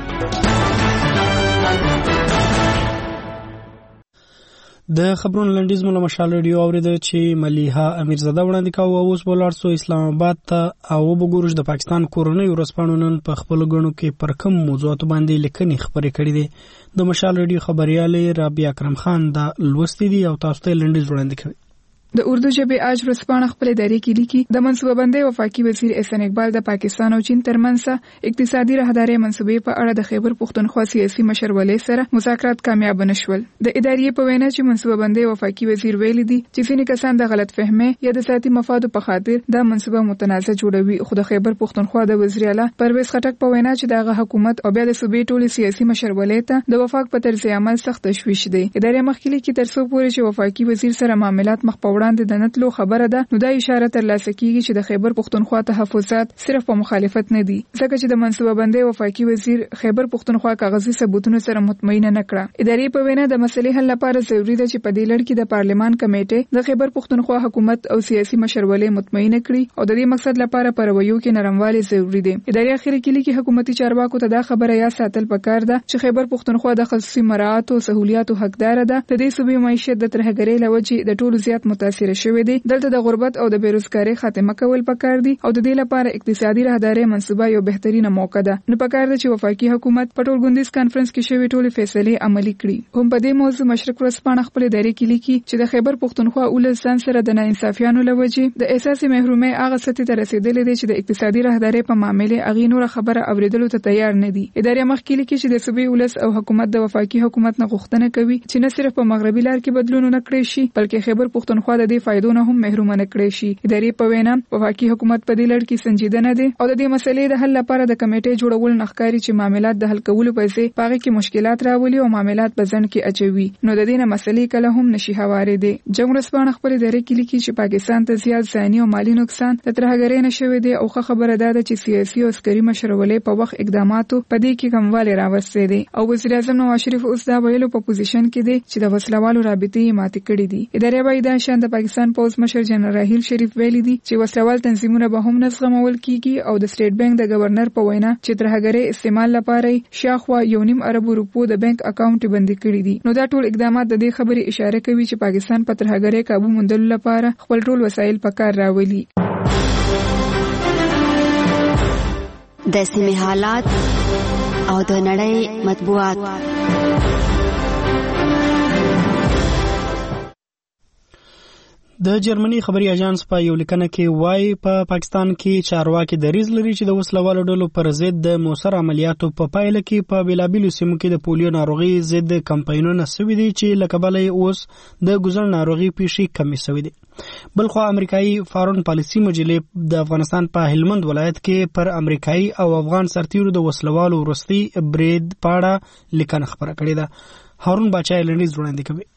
د خبرونو لنډیز مو له مشال ریډیو اورېده چې ملیحه امیرزاده وړاندې کاوه. اوس به ولاړ سو اسلام آباد ته او وګورو چې د پاکستان کورنۍ ورځپاڼو نن په خپلو ګڼو کې پر کوم موضوعاتو باندې لیکنې خپرې کړې دي. د مشال ریډیو خبریالې رابعه اکرم خان دا لوستې دي او تاسو ته لنډیز وړاندې کوي. د اردو ژبې آج ورځپاڼه خپل ادارې کې لیکي د منصوبه بندۍ وفاقي وزیر احسان اقبال د پاکستان او چین ترمنځ اقتصادي راهدارۍ منصوبې په اړه د خیبر پښتونخوا سیاسي مشرولۍ سره مذاکرات کامیاب نشول. د ادارې په وینا چې منصوبه بندۍ وفاقي وزیر ویلي دي چې ځینې کسان د غلط فهمۍ یا د ذاتي مفادو په خاطر دا منصوبه متنازع جوړوي. خو د خیبر پښتونخوا د وزیر اعلی پرویز خټک په وینا چې دغه حکومت او بیا د صوبې ټولې سیاسي مشرولۍ ته د وفاق په طرز عمل سخت تشویش دی. ادارې مخکې لیکي تر څو پورې چې وفاقي وزیر سره معاملات مخ په وړاندې د نتلو خبره ده نو دا اشاره تر لاسه کیږي چې د خیبر پښتونخوا تحفظات صرف په مخالفت نه دي ځکه چې د منصوبه بندۍ وفاقي وزیر خیبر پښتونخوا کاغذي ثبوتونو سره مطمئن نه کړه. ادارې په وینا د مسلې حل لپاره ضروری ده چې په دې لړ کې د پارلمان کمیټې د خیبر پښتونخوا حکومت او سیاسي مشرولۍ مطمئن کړي او د دې مقصد لپاره پر ویو کې نرموالی ضروری دی. ادارې اخر کې لیکي حکومتي چارواکو ته دا خبره یا ساتل پکار ده چې خیبر پښتونخوا د خصوصي مراعات او سہولیاتو حقدار ده. د دې صوبې معیشت د ترهګرۍ لوجې د ټولو زیات متاثر شوی دی. دلته د غربت او د بیروزګاری خاتمه کول پکار دي او د دې لپاره اقتصادي راهدارۍ منصوبه یو بهترینه موقع ده. نو پکار ده چې وفاقي حکومت په ټولګوندیز کانفرنس کې شوی ټولې فیصلې عملي کړي. هم په دې موضوع مشرق ورځپاڼه خپل ادارې کې لیکي چې د خیبر پښتونخوا اولس ځان سره د ناانصافیانو لوجې د احساس محرومۍ هغه سطح ته رسیدلې دي چې د اقتصادي راهدارۍ په معاملې اغي نور خبره اوریدلو ته تیار نه دي. ادارې مخکې لیکي چې د صوبې اولس او حکومت د وفاقي حکومت نه غوښتنه کوي چې نه صرف په مغربي لار کې بدلون نه کړی شي بلکې خیبر پښتونخوا د دې فائدو نه هم محروم نه کړی شي. ادارې په وینا وفاقي حکومت په دې لړ کې سنجیده نه دی او د دې مسلې د حل لپاره د کمیټې جوړول نخکاری چې معاملات د حل کولو په ځای پاره کې مشکلات راولي او معاملات په ځن کې اچوي. نو د دې نه مسلې کله هم نشي هوارې دي. جمهور رسپانه خپل ادارې کې لیکي چې پاکستان ته زیات ځاني او مالی نقصان د ترهګرۍ نشوي دي او خبره ده چې سیاسي او عسکري مشرولې په وخت اقداماتو په دې کې کموالی راوستي دي او وزیر اعظم نواز شریف اوس دا ویلو په پوزیشن کې دی چې د وسلوالو رابطې ماتې کړې دي. ادارې وايي دا شان د پاکستان پوز مشر جنرال راحیل شریف ویلي دي چې وسلوال تنظیمونه به هم نسغمول کیږي او د سټیټ بانک د گورنر په وینا چې ترهګرۍ استعمال لپاره شاخوا یو نیم ارب روپو د بانک اکاونټ بندي کړی دي. نو دا ټول اقدامات د دې خبرې اشاره کوي چې پاکستان په ترهګرۍ قابو موندلو لپاره خپل ټول وسایل په کار راولي. د سیمې حالات او د نړۍ مطبوعات. د جرمني خبري اژانس په یو لیکنه کې وایي په پا پاکستان کې چارواکي دریځ لري چې د وسلوالو ډلو پر ضد د موثر عملیاتو په پایله کې په بیلابیلو سیمو کې د پولیو ناروغي ضد کمپاینونه سوي دي چې له کبله اوس د ګوزن ناروغي پیښې کمې سوي دي. بلخو امریکایي فارن پالیسي مجلې د افغانستان په هلمند ولایت کې پر امریکایي او افغان سرتیرو د وسلوالو وروستي برید پاړه لیکنه خبره کړې ده. هارون باچا لنډیز وړاندې کوي.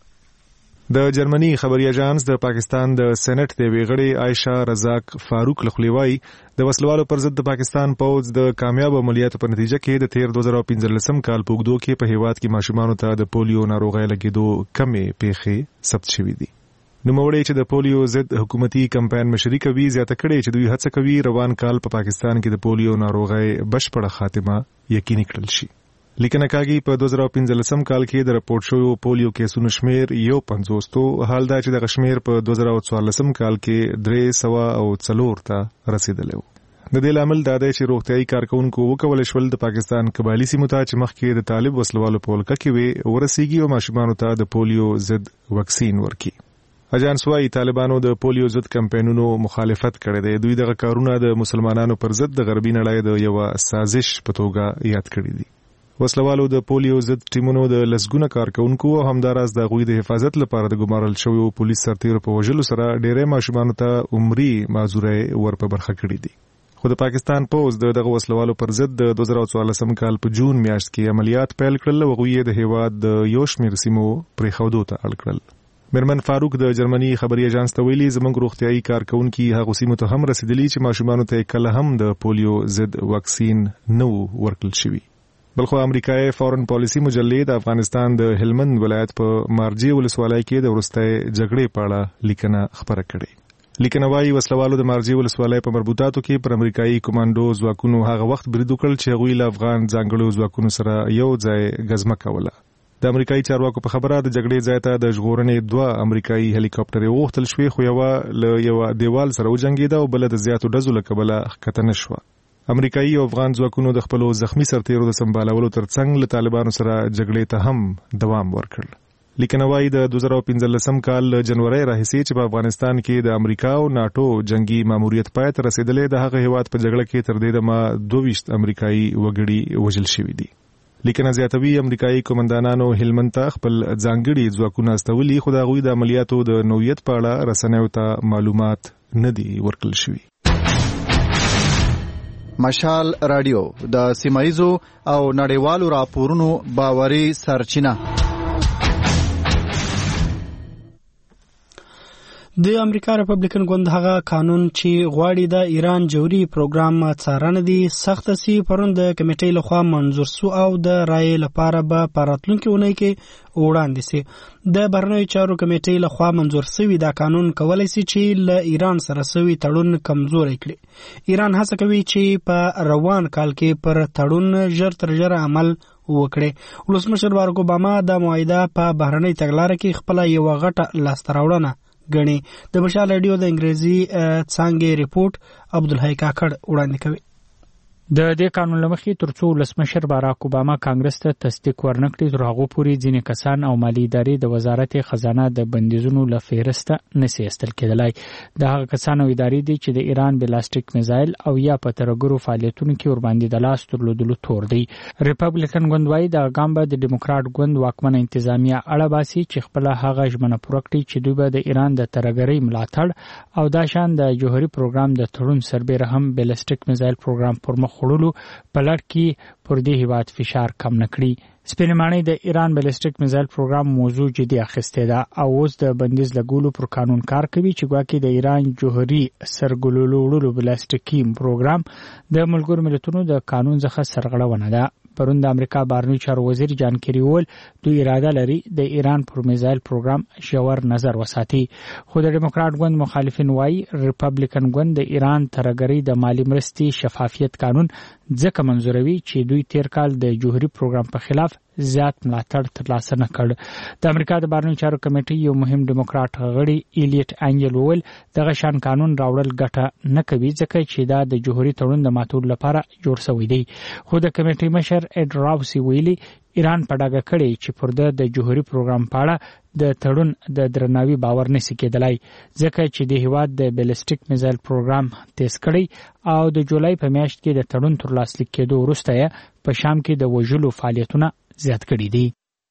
د جرمني خبري اژانس د پاکستان د سېنات د ویغړې عائشہ رزاق فاروق لخلیوای د وسلوالو پر ضد د پاکستان پوز د کامیاب عملیاتو په نتیجه کې د تیر دوه هزار پنځلسم کال په اوږدو کې په هیواد کې ماشومانو ته د پولیو ناروغۍ لګېدو کمې پیښې ثبت شوې دي. نوموړی چې د پولیو ضد حکومتي کمپاین مشري کوي زیاته کړې چې دوی هڅه کوي روان کال په پاکستان کې د پولیو ناروغۍ بشپړه خاتمه یقیني کړل شي. لیکنه کاږي په دوه هزار پنځلسم کال کې د راپورټ شویو پولیو کیسونو شمیر یو پنځوس تو حال دا چې د شمیر په دوه هزار څوارلسم کال کې درې سوه او څلور ته رسیدلی و. د دې لامل دا دی چې روغتیايي کارکونکو وکولای شول د پاکستان قبایلي سیمو ته چې مخکې د طالب وسلوالو په ولکه کې وي ورسیږي او ماشومانو ته د پولیو ضد وکسین ورکړي. اجانس وايي طالبانو د پولیو ضد کمپاینونو مخالفت کړی دی. دوی دغه کارونه د مسلمانانو پر ضد د غربي نړۍ د یو سازش په توګه یاد کړی دي. وسلوالو د پولیو ضد ټیمونو د لسګونه کارکونکو او همداراز د غوی د حفاظت لپاره د ګمارل شویو پولیس سرتیرو په وژلو سره ډېرې ماشومانو ته عمري معذورۍ ورپه برخه کړې دي. خو د پاکستان پوز د دغه وسلوالو پر ضد د دوه هزار څوارلسم کال په جون میاشت کې عملیات پیل کړل او غوی د هیواد د یو شمېر سیمو پرېښودو ته اړ کړل. میرمن فاروق د جرمني خبري اژانس ته ویلي زموږ روغتیايي کارکونکي هغو سیمو ته هم رسیدلي چې ماشومانو ته کله هم د پولیو ضد واکسین نه ورکړل شوی. بلخو امریکایي فارن پالیسي مجلې د افغانستان د هلمند ولایت په مارجې ولسوالۍ کې د وروستۍ جګړې په اړه لیکنه خبره کړې. لیکنه وايي وسلوالو د مارجې ولسوالۍ په مربوطاتو کې پر امریکایي کمانډو ځواکونو هغه وخت برید وکړ چې هغوی له افغان ځانګړو ځواکونو سره یو ځای ګزمه کوله. د امریکایي چارواکو په خبره د جګړې ځای ته د ژغورنې دوه امریکایي هلیکاپټرې وغوښتل شوې خو یوه له یوه دیوال سره وجنګېده او بله د زیاتو ډزو له کبله ښکته نه شوه. امریکایي او افغان ځواکونو د خپلو زخمی سرتیرو د سمبالولو ترڅنګ له طالبانو سره جګړې ته هم دوام ورکړ. لیکنه وايي د دوه زره پنځلسم کال جنوري راهیسې چې په افغانستان کې د امریکا او ناتو جنگي ماموریت پای ته رسیدلې د هغه هیواد په جګړه کې تر دې دمه دوه ویشت امریکایي وګړي وژل شوي دي. لیکنه زیاتوي امریکایي قومندانانو هلمند ته خپل ځانګړي ځواکونه استولي خو د هغوی د عملیاتو د نوعیت په اړه رسنیو ته معلومات نه دي ورکړل شوي. مشال رادیو د سیمایزو او نړیوالو راپورونو باوري سرچینه. د امریکا ریپبلیکن ګوند هغه قانون چې غواړي د ایران جوړي پروګرام څارنه دي سخت سي پرون د کمیټې لخوا منظور سو او د رائے لپاره به پراتلونکو ونی کې وړاندې سي. د بهرنیو چارو کمیټې لخوا منظور سوی دا قانون کولای سي چې له ایران سره سوی تړون کمزوري کړي. ایران هڅه کوي چې په روان کال کې پر تړون ژر تر ژره عمل وکړي. ولسمشر باراک اوباما د معاهده په بهرنۍ تګلارې کې خپل یو غټه لاستراوړنه غني. د بشار رادیو د انګریزي څانګې ریپورت عبدالحی کاکړ وړاندې کوي. د دې قانون لمخې ترڅو ولسمشر باراک اوباما کانګرس ته تصدیق ورنکړي تر هغه پورې ځینې کسان او مالی ادارې د وزارت خزانه د بندیزونو له فهرسته نشي استل کېدلای. د هغه کسان او ادارې دي چې د ایران بلاستیک میزایل او یا په ترګرو فعالیتونو کې ور باندې د لاس درلودلو تور دی. ریپبلیکن ګوند وايي د ګامبا د ډیموکرات ګوند واکمن انتظامیه اړه باسي چې خپل هغه ژمنه پوره کړي چې دوی به د ایران د ترګرۍ ملاتړ او د شان د جوهري پروګرام د تړون سربېره هم بلاستیک میزایل پروګرام پر مخ خړلو په لړ کې پر دې هیواد فشار کم نکړي. سپینمانه د ایران بلاستیک میزایل پروګرام موضوع جدي اخیسته ده او اوس د بندیز لګولو پر قانون کار کوي چې ګواکې د ایران جوهري سرګلولو بلاستیکي پروګرام د ملګرو ملتونو د قانون څخه سرغړونه ده. پرون د امریکا بهرنیو چارو وزیر جان کیری ول دوی اراده لري د ایران پر میزایل پروګرام ژور نظر وساتي. خو د ډیموکرات ګوند مخالفین وایي ریپبلیکن ګوند د ایران ترګری د مالی مرستې شفافیت قانون ځکه منزوروي چې دوی تیر کال د جوهري پروګرام په خلاف زیات ملاتړ ترلاسه نه کړ. د امریکا د بهرنیو چارو کمیټې یو مهم ډیموکراټ غړي ایلیټ انجل وویل دغه شان قانون راوړل ګټه نه کوي ځکه چې دا د جوهري تړون د ماتولو لپاره جوړ شوی دی. خو د کمیټې مشر اډ راوسي ویلي ایران په ډاګه کړی چې پر د جوهري پروګرام په اړه د تړون د درناوي باور نشي کېدلای ځکه چې د هیواد د بیلسټیک میزایل پروګرام تیز کړی او د جولای په میاشت کې د تړون تر لاسلیک کېدو وروسته یې په شام کې د وژلو فعالیتونه زیات کړي دي.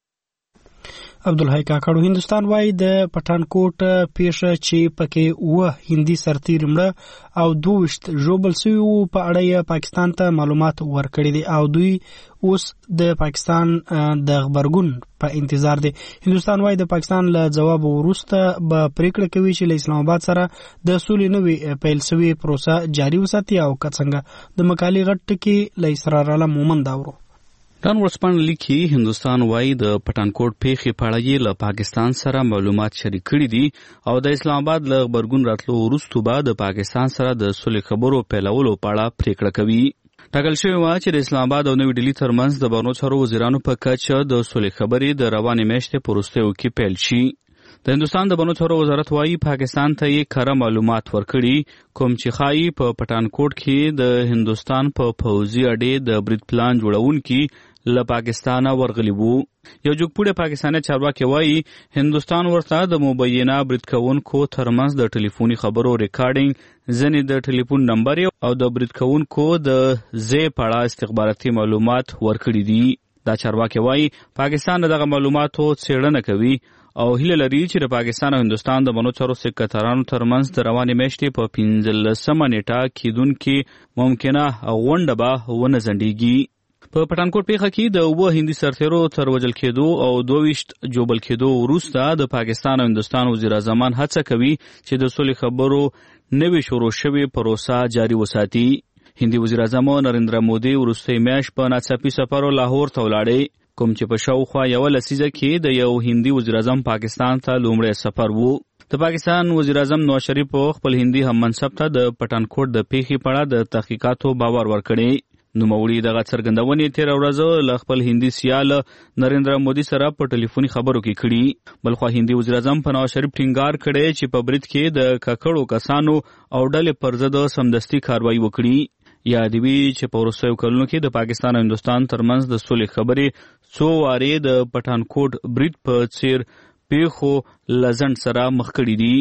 عبدالحی کاکړو هندستان وایي د پټانکوټ پیښه چې پکې اوه هندي سرتیري مړه او دوه ژوبل شوي وو په اړه یې پاکستان ته معلومات ورکړي دي او دوی اوس د پاکستان د خبرګون په انتظار دي. هندستان وایي د پاکستان له جواب وروسته به پریکړه کوي چې له اسلام آباد سره د سولې نوې پیل شوې پروسه جاري وساتي او که څنګه. د مقالې غټ ټکي له اسرار الله مومند اورو. ډان ورسپان لیکي هندستان وایي د پټانکوټ پیښې په اړه له پاکستان سره معلومات شریک کړي دي او د اسلام آباد له خبرګون راتلو وروسته به د پاکستان سره د سولې خبرو پیلولو په اړه پریکړه کوي. ټاکل شوی و چې د اسلام آباد او نوې ډیلي ترمنځ د بهرنیو چارو وزیرانو په کچه د سولې خبرې د روانې میاشتې په وروستیو کې پیل شي. د هندستان د بهرنیو چارو وزارت وایي پاکستان ته یې کره معلومات ورکړي کوم چې ښایي په پټانکوټ کې د هندستان په پوځي اډې د برید پلان جوړونکي له پاکستانه ورغلی وو. یو جوګپوړی پاکستاني چارواکي وایي هندستان ورته د مبینه برید کوونکو ترمنځ د ټلیفوني خبرو ریکارډینګ ځینې د ټلیفون نمبر او د برید کوونکو د ځای په اړه استخباراتي معلومات ورکړي دي. دا چارواکي وایي پاکستان دغه معلوماتو څېړنه کوي او هیله لري چې د پاکستان او هندستان د بهرنیو چارو سکرترانو ترمنځ د روانې میاشتې په پنځلسمه نیټه کېدونکې ممکنه غونډه به ونه ځنډېږي. په پټانکوټ پیښه کې د اوه هندي سرتیرو تر وژل کېدو او دوه ویشت جوبل کېدو وروسته د پاکستان او هندستان وزیر اعظمان هڅه کوي چې د سولې خبرو نوې شروع شوې پروسه جاري وساتي. هندي وزیر اعظم نریندرا مودي وروستۍ میاشت په ناڅاپي سفر لاهور ته ولاړی کوم چې په شاوخوا یوه لسیزه کې د یو هندي وزیر اعظم پاکستان ته لومړی سفر وو. د پاکستان وزیر اعظم نواز شریف په خپل هندي هم منصب ته د پټانکوټ د پیښې په اړه د تحقیقاتو باور ورکړی. نوموړي دغه څرګندونې تېره ورځ له خپل هندي سیال نریندرا مودي سره په ټلیفوني خبرو کې کړي. بلخوا هندي وزیر اعظم په نواز شریف ټینګار کړی چې په برید کې د ککړو کسانو او ډلې پر ضد سمدستي کاروایي وکړي. یاد وي چې په وروستیو کلونو کې د پاکستان او هندوستان ترمنځ د سولې خبرې څو وارې د پټانکوټ برید په څیر پیښو لزند سره مخ کړي دي.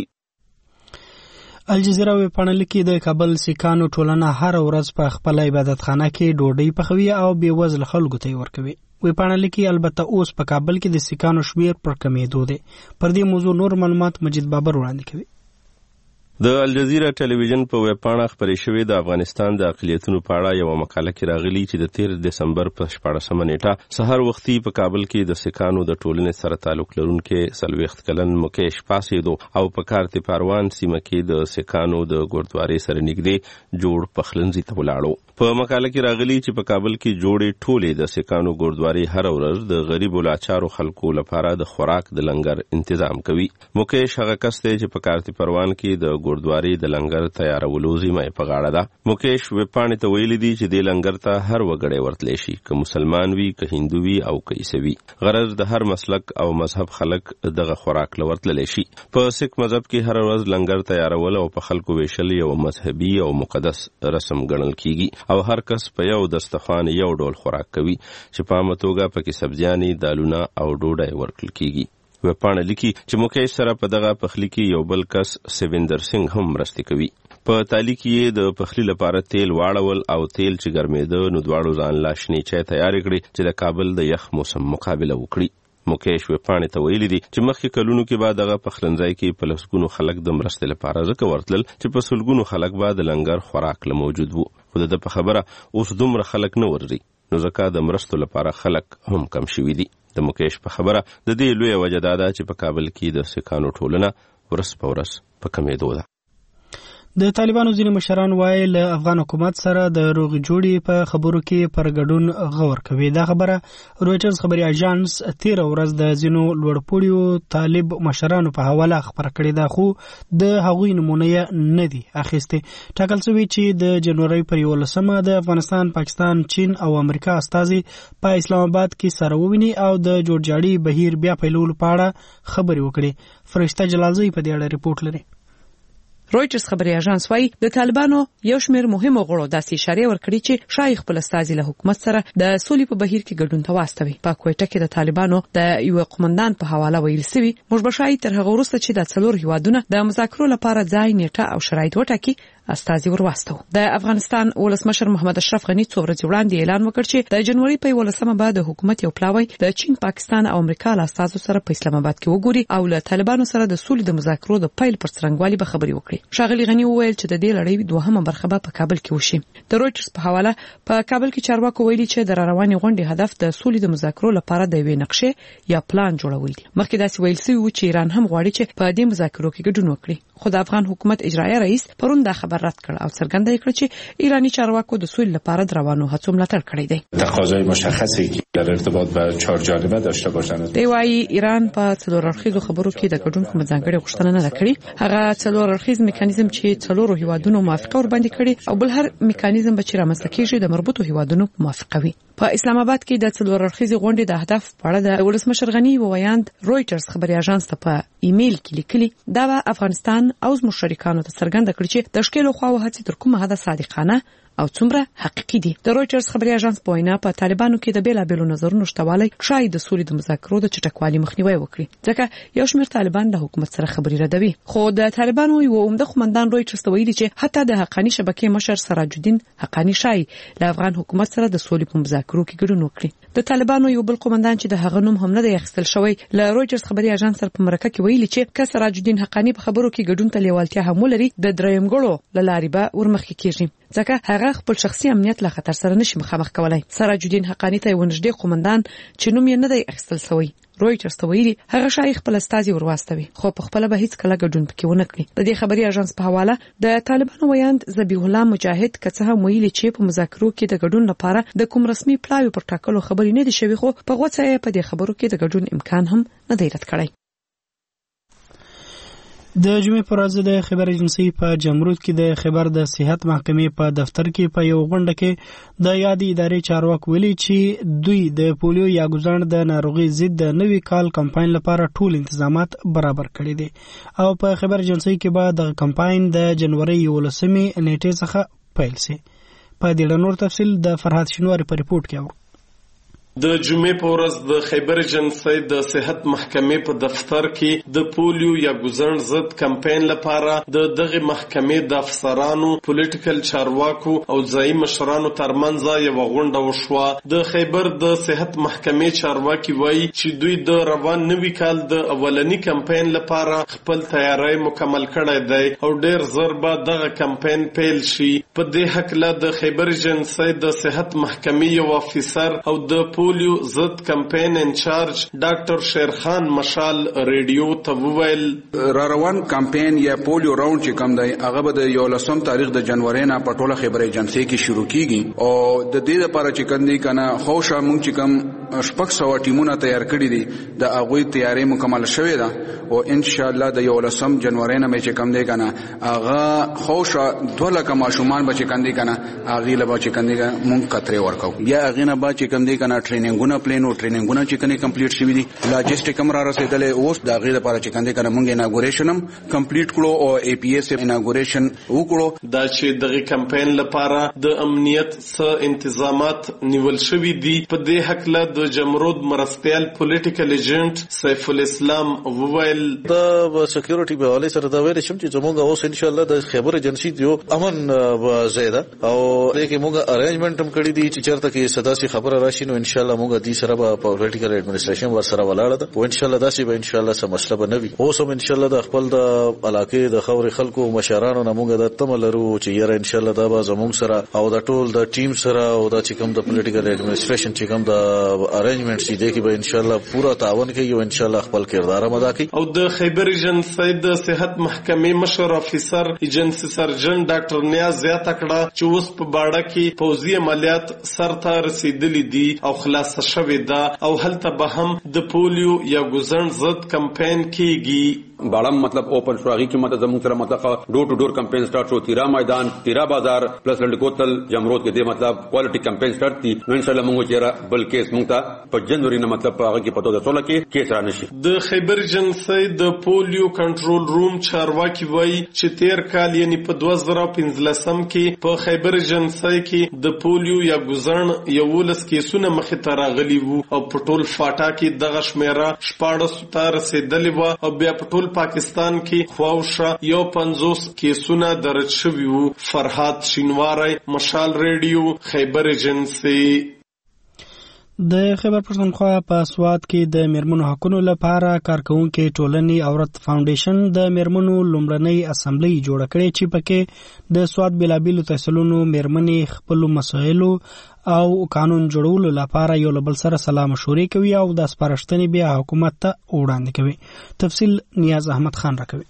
الجزیره ویبپاڼه لیکي د کابل سیکانو ټولنه هر ورځ په خپل عبادتخانه کې ډوډۍ پخوي او بې وزله خلکو ته یې ورکوي. ویبپاڼه لیکي البته اوس په کابل کې د سیکانو شمیر پر کمیدو دی. پر دې موضوع نور معلومات مجید بابر وړاندې کوي. د الجزیره ټلویزیون په ویبپاڼه خپرې شوې د افغانستان د اقلیتونو په اړه یوه مقاله کې راغلي چې د تیر دسمبر په شپاړسمه نیټه سحر وختي په کابل کې د سیکانو د ټولنې سره تعلق لرونکي څلوېښت کلن مکیش پاسېدو او په کارت پاروان سیمه کې د سیکانو د ګردوارې سره نږدې جوړ پخلنځي ته ولاړو. په مقاله کې راغلي چې په کابل کې جوړې ټولې د سیکانو ګردوارې هر ورځ د غریبو لاچارو خلکو لپاره د خوراک د لنګر تنظیم کوي. مکیش هغه کس دی چې په کارت پاروان کې د ګردواري د لنګر تیارولو ذمه یې په غاړه ده. مکیش ویبپاڼې ته ویلي دي چې دې لنګر ته هر وګړی ورتلی شي، که مسلمان وي، که هندو وي او که عیسوي. غرض د هر مسلک او مذهب خلک دغه خوراک له ورتللی شي. په سیک مذهب کې هر ورځ لنګر تیارول او په خلکو ویشل یو مذهبي او مقدس رسم ګڼل کیږي او هر کس په یو دسترخوان یو ډول خوراک کوي چې په عامه توګه پکې سبزیانې، دالونه او ډوډۍ ورکړل کیږي. ویبپاڼه لیکي چې مکیش سره په دغه پخلي کې یو بل کس سویندر سنگھ هم مرستې کوي. په تالی کې یې د پخلي لپاره تیل واړول او تیل چې ګرمېده نو دواړو ځان لا شنې چای تیارې کړې چې د کابل د یخ موسم مقابله وکړي. مکیش ویبپاڼې ته ویلي دي چې مخکې کلونو کې به دغه پخلنځای کې په لسګونو خلک د مرستې لپاره ځکه ورتلل چې په سلګونو خلک به د لنګر خوراک له موجود وو، خو د ده په خبره اوس دومره خلک نه ورځي، نو ځکه د مرستو لپاره خلک هم کم شوي دي. د مکیش په خبره د دې لویه وجه دا ده چې په کابل کې د سیکانو ټولنه ورځ په ورځ په کمېدو ده. د طالبانو ځینې مشران وایي له افغان حکومت سره د روغې جوړې په خبرو کې پر ګډون غور کوي. دا خبره رویټرز خبري اژانس تېره ورځ د ځینو لوړپوړیو طالب مشرانو په حواله خبره کړې ده، خو د هغوی نمونه یې نه دي اخیستې. ټاکل شوي چې د جنوري پر یولسمه د افغانستان، پاکستان، چین او امریکا استازي په اسلام آباد کې سره وویني او د جوړجاړي بهیر بیا پیلولو په اړه خبرې وکړي. فرشته جلالزی په دې اړه ریپورت لري. رویټرز خبري اژانس وايي د طالبانو یو شمېر مهمو غړو داسې اشاره ورکړي چې شایخ خپل استازي له حکومت سره د سولې په بهیر کې ګډون ته واستوي. په کوټه کې د طالبانو د یو قومندان په حواله ویل سوي موږ به شاید تر هغه وروسته چې د څلور هیوادونو د مذاکرو لپاره ځای، نیټه او شرایط وټاکي استازي ورواستو. د افغانستان ولسمشر محمد اشرف غنی څو ورځې وړاندې اعلان وکړ چې د جنوري په یولسمه بعد د حکومت یو پلاوی د چین، پاکستان او امریکا له استازو سره په اسلام آباد کې وګوري او له طالبانو سره د سولې د مذاکرو د پیل پر څرنګوالي به خبري وکړي. شاغلی غنی وویل چې د دې لړۍ دوهمه برخه به په کابل کې وشي. د رویټرز په حواله په کابل کې چارواکو ویلي چې د رواني غونډې هدف د سولې د مذاکرو لپاره د یوې نقشې یا پلان جوړول دي. مخکې داسې ویل شوی و چې ایران هم غواړي چې په دې مذاکرو کې ګډون وکړي، خو د افغان حکومت اجرایي رئیس پرون دا خبر رد کړ او څرګنده کړ چې ایرانی چارواکو د سولې لپاره د روانو هڅو ملاتړ کړی دی. تقاضای مشخصی که در ارتباط با چهار جانبه داشته باشند. دی وايي ایران په څلور اړخیزو خبرو کې د ګډون کوم ځانګړي غوښتنه نه کړې. هغه څلور اړخیز میکانیزم چې څلور هیوادونو موافقه ور باندې کړي او بل هر میکانیزم به چې رامنځته کیږي د مربوطو هیوادونو موافقه وي. په اسلام آباد کې د څلور اړخیزې غونډې د هدف په اړه د ولسمشر غنی وویاند رویټرز خبري اژانس ته په ایمیل کې لیکلي دا به افغانستان او زموږ شریکانو ته څرګنده کړي چې د ښکېلو خواو هڅې تر کومه حده صادقانه او څومره حقيقي دي. د رویټرز خبري اژانس په وینا په طالبانو کې د بیلابېلو نظرونو شتوالی شاید د سولې د مذاکرو د چټکوالي مخنیوي وکړي، ځکه یو شمېر طالبان د حکومت سره خبري ردوي. خو د طالبانو یو عمده قومندان رویټرز ته ویلي چې حتی د حقانی شبکې مشر سراج الدین حقانی شای له افغان حکومت سره د سولې په مذاکرو کې ګډون وکړي. د طالبانو یو بل قومندان چې د هغه نوم هم نه دی اخیستل شوی له رویټرز خبري اژانس سره په مرکه کې ویلي چې که سراج الدین حقانی په خبرو کې ګډون ته لیوالتیا هم ولري د دریم ګړو له لارې به ورمخکې کیږي، ځکه هغه خپل شخصي امنیت له خطر سره نشي مخامخ کولای. سراج الدین حقانی ته یو نږدې قومندان چې نوم یې نه دی اخیستل شوی رویټرز ته ویلي هغه شایخ خپل استازي ورواستوي، خو په خپل به هیڅ کله ګډون پکې ونه کړي. د دې خبري اژانس په حواله د طالبانو ویاند ذبیح الله مجاهد کڅه هم ویلي چې په مذاکرو کې د ګډون لپاره د کوم رسمي پلاوی پر ټاکلو خبرې نه دي شوي، خو په غوڅه یې په دې خبرو کې د ګډون امکان هم نه دی رد کړی. د جمعې پر ورځ د خبر ایجنسی په جمرود کې د خبر د صحت محکمې په دفتر کې په یو غونډه کې د یادې ادارې چارواکو ویلي چې دوی د پولیو یا ګزاڼ د ناروغي ضد د نوي کال کمپاین لپاره ټول تنظیمات برابر کړي دي او په خبر ایجنسی کې به د کمپاین د جنوري یولسمې نیټې څخه پیل شي. په دې اړه نور تفصیل د فرحات شینواری په ریپورت کې اورو. د جمعې په ورځ د خیبر ایجنسی د صحت محکمې په دفتر کې د پولیو یا ګزاڼ ضد کمپاین لپاره د دغه محکمې د افسرانو، پولیټیکل چارواکو او ځایي مشرانو ترمنځ یو غونډه وشوه. د خیبر د صحت محکمې چارواکي وایي چې دوی د روان نوي کال د اولنی کمپاین لپاره خپل تیاری مکمل کړی دی او ډیر زر به دغه کمپاین پیل شي. په دې هکله د خیبر ایجنسی د صحت محکمې یو افیسر او د پولیو ضد کمپاین انچارج ډاکټر شیرخان مشال ریډیو ته وویل را روان کمپاین یا پولیو راوند چې کوم دی هغه به د یولسم تاریخ د جنوري نه په ټوله خیبر ایجنسی کې شروع کیږي او د دې لپاره چې کندي کنه خوشا مونږ چې کوم شپږ سوه ټیمونه تیار کړي دي د هغوی تیاری مکمل شوې ده او ان شاء الله د یولسم جنوري نه چې کوم دی کنه هغه خوشا دوه لکه ماشومان به چې کندي کنه هغه له به چې کندي مونږ کتري ورکو بیا هغه نه به چې کوم دی کنه ټریننګونه پلان او ټریننګونه چې کني کمپلیټ شوي دي لاجسټیک هم را رسیدلې اوس د هغې لپاره چې کنده کنه مونږ اناګوریشن هم کمپلیټ کړو او ای پی ایس اناګوریشن وکړو. دا چې دغه کمپاین لپاره د امنیت څخه انتظامات نیول شوي دي په دې حقله د جمرود مرستیال پولیټیکل ایجنټ سیف الاسلام وویل د سکیورټي په حواله سره دا ویل شم چې زموږ اوس ان شاء الله د خیبر ایجنسی یو امن زیاده او دغه موږ ارینجمنت هم کړی دي چې چرته کې صدا سي خبره راشي نو ان شاء الله موږ دې سره په پولیټیکل اډمنستریشن ور سره ولاړ ده او ان شاء الله داسې به ان شاء الله سم مسله به نه وي. اوس هم ان شاء الله د خپل د علاقې د خوري خلکو مشرانو نه موږ د تمه لرو چې یاره ان شاء الله دا به زموږ سره او د ټول د ټیم سره او د چې کوم د پولیټیکل اډمنستریشن چې کوم د ارینجمنټس دي کې به ان شاء الله پورا تعاون کوي او ان شاء الله خپل کردار ادا کوي. او د خیبر ایجنسی د صحت محکمې مشر افیسر ایجنسی سرجن ډاکټر نیاز زیاته کړه چې اوس په باړه کې پوځي عملیات سرته رسیدلي دي او خلاص شوې ده او هلته به هم د پولیو یا ګوزن ضد کمپاین کیږي. باړم مطلب اوپن شواغي کې مطلب زموږ سره مطلب ډور ټو ډور کمپاین سٹارټ شو. تیرا میدان تیرا بازار پلس لند کوتل جمرود کې دې مطلب کوالټي کمپاین سٹارټ دي نو ان شاء الله موږ چیرې بل کیس موږ ته په جنوري نه مطلب هغه کې پتو ده څوله کې کیس را نشي. د خیبر ایجنسی د پولیو کنټرول روم چارواکي وایي چې تیر کال یعنی په دوه زره پنځلسم کې په خیبر ایجنسی کې د پولیو یا ګوزن یولس کیسونه مخې ته راغلي وو او په ټول فاټا کې دغه شمیره شپاړس ته رسیدلې وه او بیا په ټول پاکستان کې خواوشا یو پنځوس کیسونه درج شوي وو. فرحات شینواری، مشال ریډیو، خیبر ایجنسی. د خیبر پښتونخوا په سوات کې د میرمنو حقوقو لپاره کارکونکو ټولنې عورت فاونډیشن د میرمنو لومړنۍ اسمبلی جوړه کړې چې پکې د سوات بلابلو تحصیلونو میرمنې خپل مسایلو او قانون جوړولو لپاره یو بل سره سلام مشورې کوي او د سپارښتنې بیا حکومت ته وړاندې کوي. تفصیل نیاز احمد خان راکوي.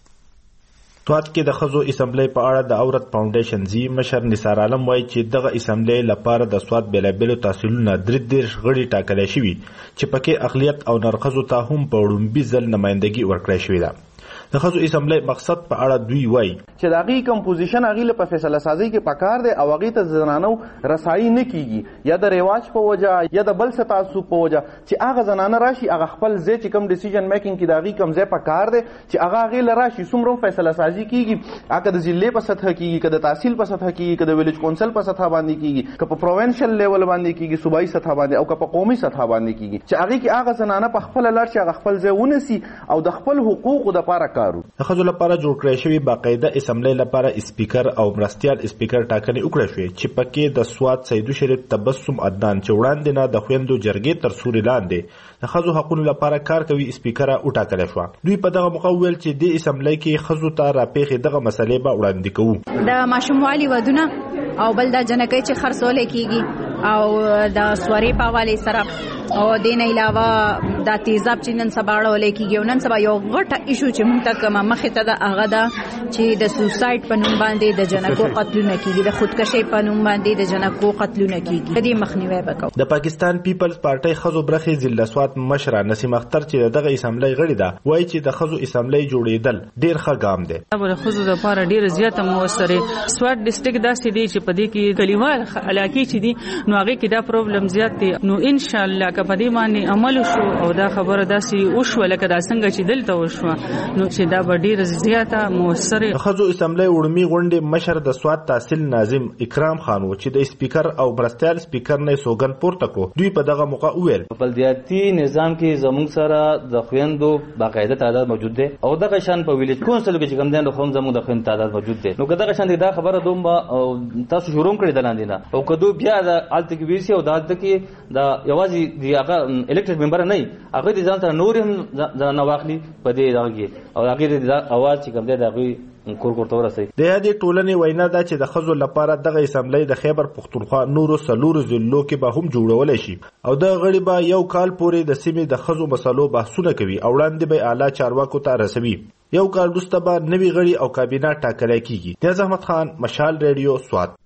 سوات کې د خزو اسمبلی په اړه د عورت فاونډیشن زی مشر نثار عالم وایي چې دغه اسمبلی لپاره د سوات بلابلو تحصیلونو درې دیرش غړي ټاکل شوي چې پکې اقلیت او نرخزو ته هم په وړومبي ځل نمائندګي ورکړل شوې ده. د خزو اسمبلی مقصد په اړه دوی وایي چې د هغې کمپوزیشن هغې له په فیصله سازۍ کې پکار دی او هغې ته زنانو رسایي نه کیږي یا د رواج په وجه یا د بل څه تعصب په وجه چې هغه زنانه راشي هغه خپل ځای چې کوم ډیسیژن میکینګ کې د هغې کوم ځای پکار دی چې هغه هغې له راشي څومره فیصله سازي کیږي هغه د ضلعې په سطحه کیږي که د تحصیل په سطحه کیږي که د ویلیج کونسل په سطحه باندې کیږي که په پروینشل لیول باندې کیږي صوبایي سطحه باندې او که په قومي سطحه باندې کیږي چې هغې کې هغه زنانه په خپله لاړ شي هغه خپل ځای ونیسي او د خپل حقوقو دپاره کار وکړي. د ښځو لپاره جوړ کړی شوي باقاعده اسمبلی لپاره اسپیکر او مرستیال اسپیکر ټاکنې وکړل شوې چې پکې د سوات سیدو شریف تبسم عدنان چې وړاندې نه د خویندو جرګې تر سوري لاندې د ښځو حقوقو لپاره کار کوي اسپیکره وټاکل شوه. دوی په دغه موقع وویل چې دې اسمبلی کې ښځو ته راپېښې دغه مسلې به وړاندې کوو. د ماشوموالي ودونه او بل د جنکۍ چې خرڅول کیږي او د سوري په حواله سره او دین علاوه د تیزاب چې نن سبا اړول کیږي او نن سبا یو غټه ایشو چې موږ ته کومه مخه ته د هغه ده چې د سوسایډ په نوم باندې د جنکو قتلونه کیږي د خودکشي په نوم باندې د جنکو قتلونه کیږي. د دې مخنیوي وکړو. د پاکستان پیپلز پارټي خزو برخه ضلع سوات مشره نسیم اختر چې دغه اسمبلی غړي ده وایي چې د خزو اسمبلی جوړېدل ډیر ښه ګام دی. د خزو لپاره ډیر زیاته موثره سوات ډیسټریکټ داسې دی چې په دې کې کلیوال علاقې چې دي نو هغه کې دا پرابلم زیات دی. نو ان شاء الله که په دې باندې عمل وشو او دا خبره داسې وشو لکه دا څنګه چې دلته وشو نو چې دا به ډیر زیاته موثره. خزو اسمبلی وړمي غونډې مشر د سوات تحصیل ناظم اکرام خان و چې د اسپیکر او مرستیال اسپیکر نه سوګن پورته کړو. دوی په دغه موقع وویل په بلدیاتي نظام کې زموږ سره د خويندو باقاعده تعداد موجود دی او دغه شان په ویلیج کونسل کې چې کوم دی نو هم زموږ د خويندو تعداد موجود دی. نو دغه شان دا خبره دوم تاسو شروع کړی د لاندې نه او کدو بیا د الته کې ویسي او د الته کې دا یوازې دی هغه الیکټډ ممبر نه هغه د ځان سره نور هم ځان واخلي په دې دغه او هغه د اواز چې کوم دی دغه کور کور ته ورسي. د یادې ټولنې وینا ده چې د خزو لپاره دغه اسمبلی د خیبر پښتونخوا نورو سلورو ضلعو کې به هم جوړول شي او د غړي به یو کال پورې د سیمې د خزو مسلو بحثونه کوي او وړاندې به اعلی چارواکو ته رسوي. یو کال وروسته به نوي غړي او کابینه ټاکل کیږي. نیاز احمد خان، مشال ریډیو، سوات.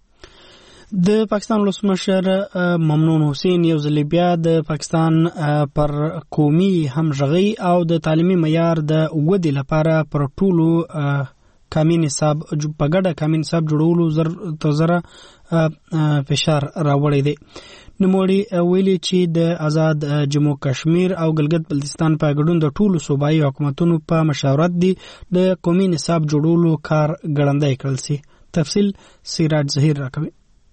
د پاکستان ولسمشر ممنون حسین یو ځل بیا د پاکستان پر قومي همغږي او د تعلیمي معیار د ودې لپاره پر ټولو کامي نصاب په ګډه کامي نصاب جوړولو زر تر زره فشار راوړی دی. نوموړي ویلي چې د آزاد جمهور کشمیر او ګلګت بلتستان په ګډون د ټولو صوبایي حکومتونو په مشاورت دي د قومي نصاب جوړولو کار ګړندی کړل سي. تفصیل سراج ظهیر راکوي.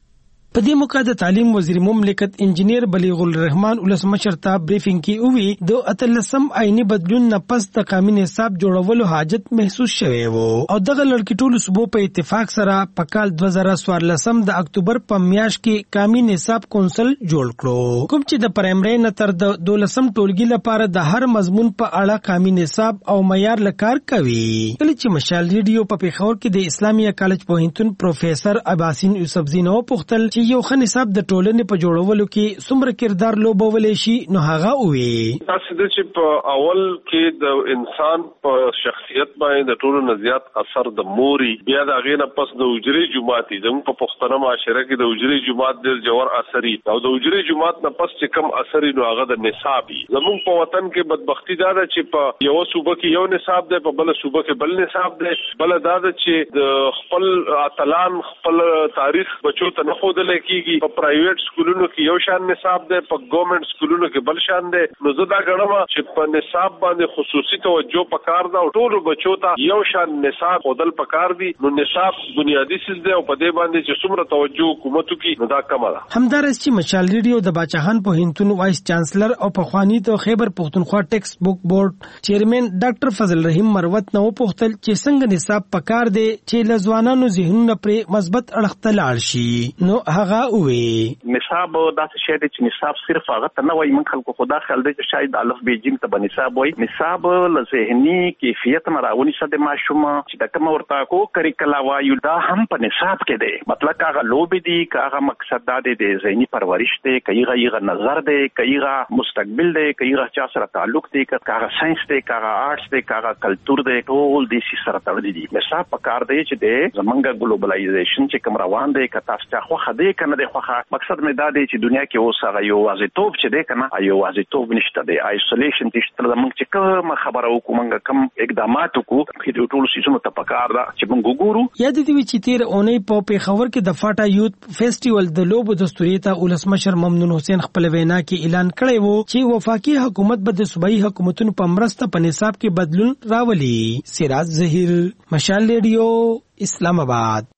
په دې موقع د تعلیم وزیر مملکت انجینیر بلیغ الرحمن ولسمشر ته بریفینګ کې وی د اتلسم آئینی بدلون نه پس د قانوني نصاب جوړولو حاجت محسوس شوی و او دغه لړکی ټولو صوبو په اتفاق سره په کال دوه زره څوارلسم د اکتوبر په میاشت کې قانوني نصاب کونسل جوړ کړو کوم چې د پرایمري نه تر د دولسم ټولګي لپاره د هر مضمون په اړه قانوني نصاب او معیار لکار کوي کله چې مشال ریډیو په پیښور کې د اسلامي کالج پوهنتون پروفیسور عباسین یوسفزی نو پوښتل چې یو ښه نصاب د ټولنې په جوړولو کې څومره کردار لوبولی شي نو هغه ووی تاسو د چې په اول کې د انسان په شخصیت باندې د ټولو نه زیات اثر د موري بیا د هغې نه پس د حجرې جومات زموږ په پښتنه معاشره کې د حجرې جومات ډېر جوړ اثر او د حجرې جومات نه پس چې کم اثر نو هغه د نصاب زموږ په وطن کې بدبختی دا ده چې په یو صوبه کې یو نصاب دی په بل صوبه کې بل نصاب دی بل دا ده چې د خپل اتلان خپل تاریخ بچو ته نه ښودل کېږي په پرایویټ سکولونو کې یو شان نصاب دی په ګورنمنت سکولونو کې بل شان دی نو زه دا ګڼم چې په نصاب باندې خصوصي توجه پکار ده او ټولو بچو ته یو شان نصاب ښودل پکار دي نو نصاب بنیادي څیز دی او په دې باندې چې څومره توجه حکومت کوي نو دا کمه ده همدارس چې مشال ریډیو د باچاهان پوهنتون وایس چانسلر او پخوانی د خیبر پښتونخوا ټیکسټ بک بورډ چیرمن ډاکټر فضل رحیم مروت نو پوښتل چې څنګه نصاب پکار دی چې لزوانانو ذهنونه پر مثبت اړخ ته لاړ شي نو هغه وی نصاب داسې شی دی چې نصاب صرف هغه ته نه وایي موږ خلکو خدا خیال دی چې شاید الف بی جیم ته به نصاب وایي نصاب له ذهني کیفیت نه راونیسه د ماشوم چې د کوم ورته کو کریکلا وایو دا هم په نصاب کې دی مطلب هغه لوبې دي هغه مقصد دا دی د ذهني پرورش دی کایغه یغه نظر دی کایغه مستقبل دی کایغه چا سره تعلق دی هغه ساينس دی هغه آرټس دی هغه کلچر دی ټول د سي سره تړلي دي نصاب پکار دی چې د زمونږ ګلوبلایزیشن چې کوم روان دی کتا څه خو خدای کنه دی خو مقصد مې دا دی چې دنیا کې اوس هغه یو وازیتوب چې دی کنه یو وازیتوب نشته دی آیسولیشن نشته موږ چې کوم خبره وکړو موږ کوم اقدامات وکړو چې ټول سيزونو ته پکار ده چې موږ وګورو یا د دې چې تیر اونۍ په پیښور کې د فاټا یوت فیسټیوال د لوبو دستوري ته ولسمشر ممنون حسین خپل وینا کې اعلان کړی وو چې وفاقي حکومت به د صوبایي حکومتونو په مرسته په نصاب کې بدلون راولي سراج ظهیر مشال ریډیو اسلام آباد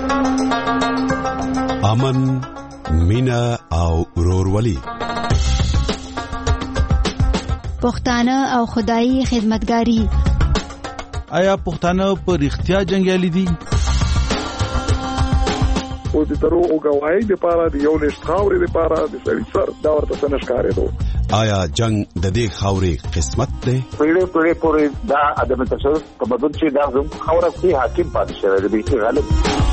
امن مینا او ورورولي پښتانه او خدایي خدمتګاری آیا پښتانه په رښتیا جنگیالي دي او د درو او غواړي د پاره د یو نشټ خاورې د پاره د سړي سر دا ورته څنګه ښکارې دو آیا جنگ د دې خاورې قسمت ده پیړې پیړې پورې دا ادم تصرف په بدل چې دا زم خاورې کې حاکم پاتې شوی دی غالب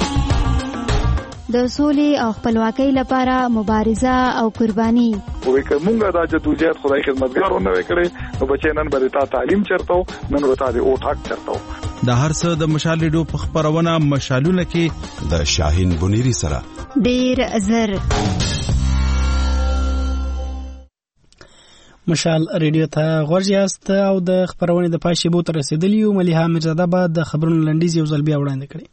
د سولې او خپلواکۍ لپاره مبارزه او قرباني وې کومه دا جدوجہد خدای خدمتګارونه وکړي نو بچی نن به تا تعلیم چرته نن وتا دی او ټاک چرته د هر څه د مشال ریډیو په خبرونه مشالونه کې د شاهین بنيري سره ډیر زر مشال ریډیو ته غوړیاست او د خبرونه د پای شیبو تر رسیدلی او مليها مرزاده بعد د خبرونو لنډیز یو ځل بیا وړاندې کړي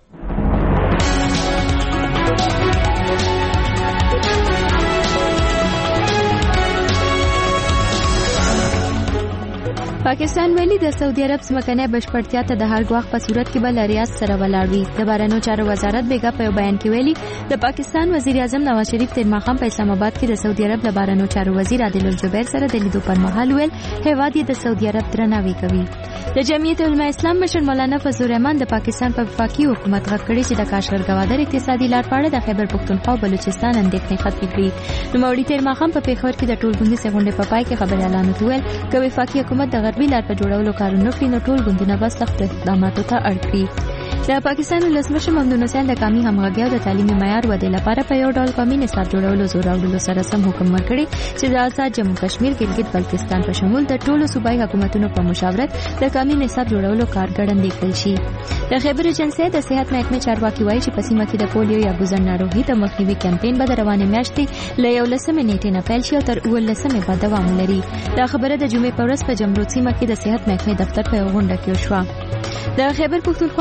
پاکستان ویلي د سعودي عرب ځمکنۍ بشپړتیا ته د هر ګواښ په صورت کې به له ریاض سره ولاړ وي د بهرنیو چارو وزارت بیګا په یو بیان کې ویلي د پاکستان وزیر اعظم نواز شریف تیر ماښام په اسلام آباد کې د سعودي عرب له بهرنیو چارو وزیر عادل الجبیر سره د لیدو پر مهال ویل هیواد یې د سعودي عرب درناوی کوي د جمعیت علماء اسلام مشر مولانا فضل الرحمن د پاکستان په وفاقي حکومت غږ کړی چې د کاشغر ګوادر اقتصادي لار پاړه د خیبر پښتونخوا او بلوچستان اندېښنې ختمې کړي نوموړي تیر ماښام په پیښور کې د ټولګونډې غونډې په پای کې خبريالانو ته ویل چې وفاقي حکومت د غربي لار په جوړولو کارونه کوي نو ټول ګوندونه به سخت اقداماتو ته اړ کړي د پاکستان ولسمشر ممنون حسین د قومي همغږي او د تعلیمي معیار ودې لپاره په یو ډول قومي نصاب جوړولو زور راوړلو سره سم حکم ورکړی چې د آزاد جمهور کشمیر ګلګت بلتستان په شمول د ټولو صوبایي حکومتونو په مشاورت د قومي نصاب جوړولو کار ګړندې کړل شي د خیبر ایجنسی د صحت محکمې چارواکي وایي چې په سیمه کې د پولیو یا ګوزن ناروغي د مخنیوي کمپاین به د روانې میاشتې له یولسمې نیټې نه پیل شي او تر اوولسمې به دوام ولري دا خبره د جمعې په ورځ په جمرود سیمه کې د صحت محکمې دفتر په یو غونډه کې وشوه د خیبر پښتونخوا په سوات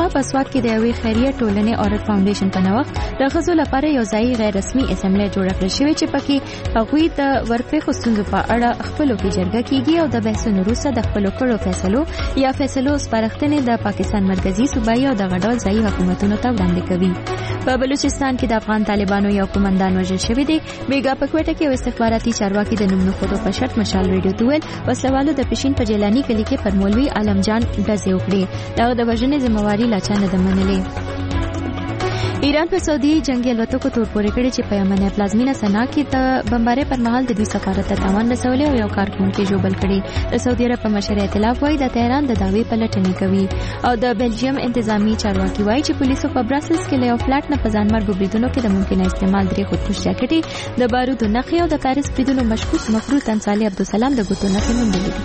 کې د یوې خیریه ټولنې اورت فاونډیشن په نوښت د ښځو لپاره یو ځایي غیر رسمي اسمبلی جوړه کړل شوې چې پکې هغوی د ورپېښو ستونزو په اړه خپلو کې جرګه کیږي او د بحثونو وروسته د خپلو کړو فیصلو یا فیصلو سپارښتنې د پاکستان مرکزي صوبایي او دغه ډول ځایي حکومتونو ته وړاندې کوي. په بلوچستان کې د افغان طالبانو یو قومندان وژل شوی دی. بیګا په کوټه کې یو استخباراتي چارواکي د نوم نښودو په شرط مشال ریډیو ته ویل وسلوالو د پښین په جیلانی کلي کې پر مولوي عالم جان ډزې وکړې. دغه د وژنې ذمہواري لا چا نه ده منلې. ایران په سعودي جنگي الوتکو تور پورې کړی چې په یمن پلازمینه سنا کې د بمبارۍ پر مهال د دوی سفارت ته تاوان رسولی او یو کارکونکي ژوبل کړي. د سعودي عرب په مشر ائتلاف وایي د تهران د دعوی پلټنې کوي او د بلجیم انتظامی چارواکي وایي چې پولیسو په براسلز کې له یو فلټ نه په ځانمرګ بریدونو کې د ممکنه استعمال درې خودکش جاکټې د بارودو نښې او د پاریس بریدونو مشکوک مفروض انصالي عبدالسلام د ګوتو نښې موندلې دي.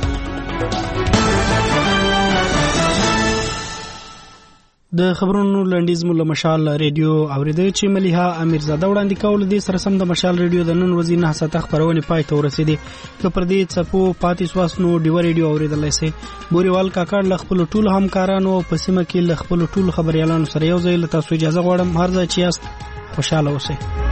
د خبرونو لنډیز مو له مشال ریډیو اوریدل چې مليحه امیرزاده وړاندې کول دي. سره سم د مشال ریډیو د نن ورځې نه ساته خبرونه پای ته ورسېدي. که پر دې څپو پاتې سواسنو ډیو ریډیو اوریدلای شي. بوريوال کاکړ ل خپل ټول همکارانو په سیمه کې ل خپل ټول خبريالانو سره یو ځای له تاسو اجازه غواړم. هر ځای چې یاست خوشاله اوسئ.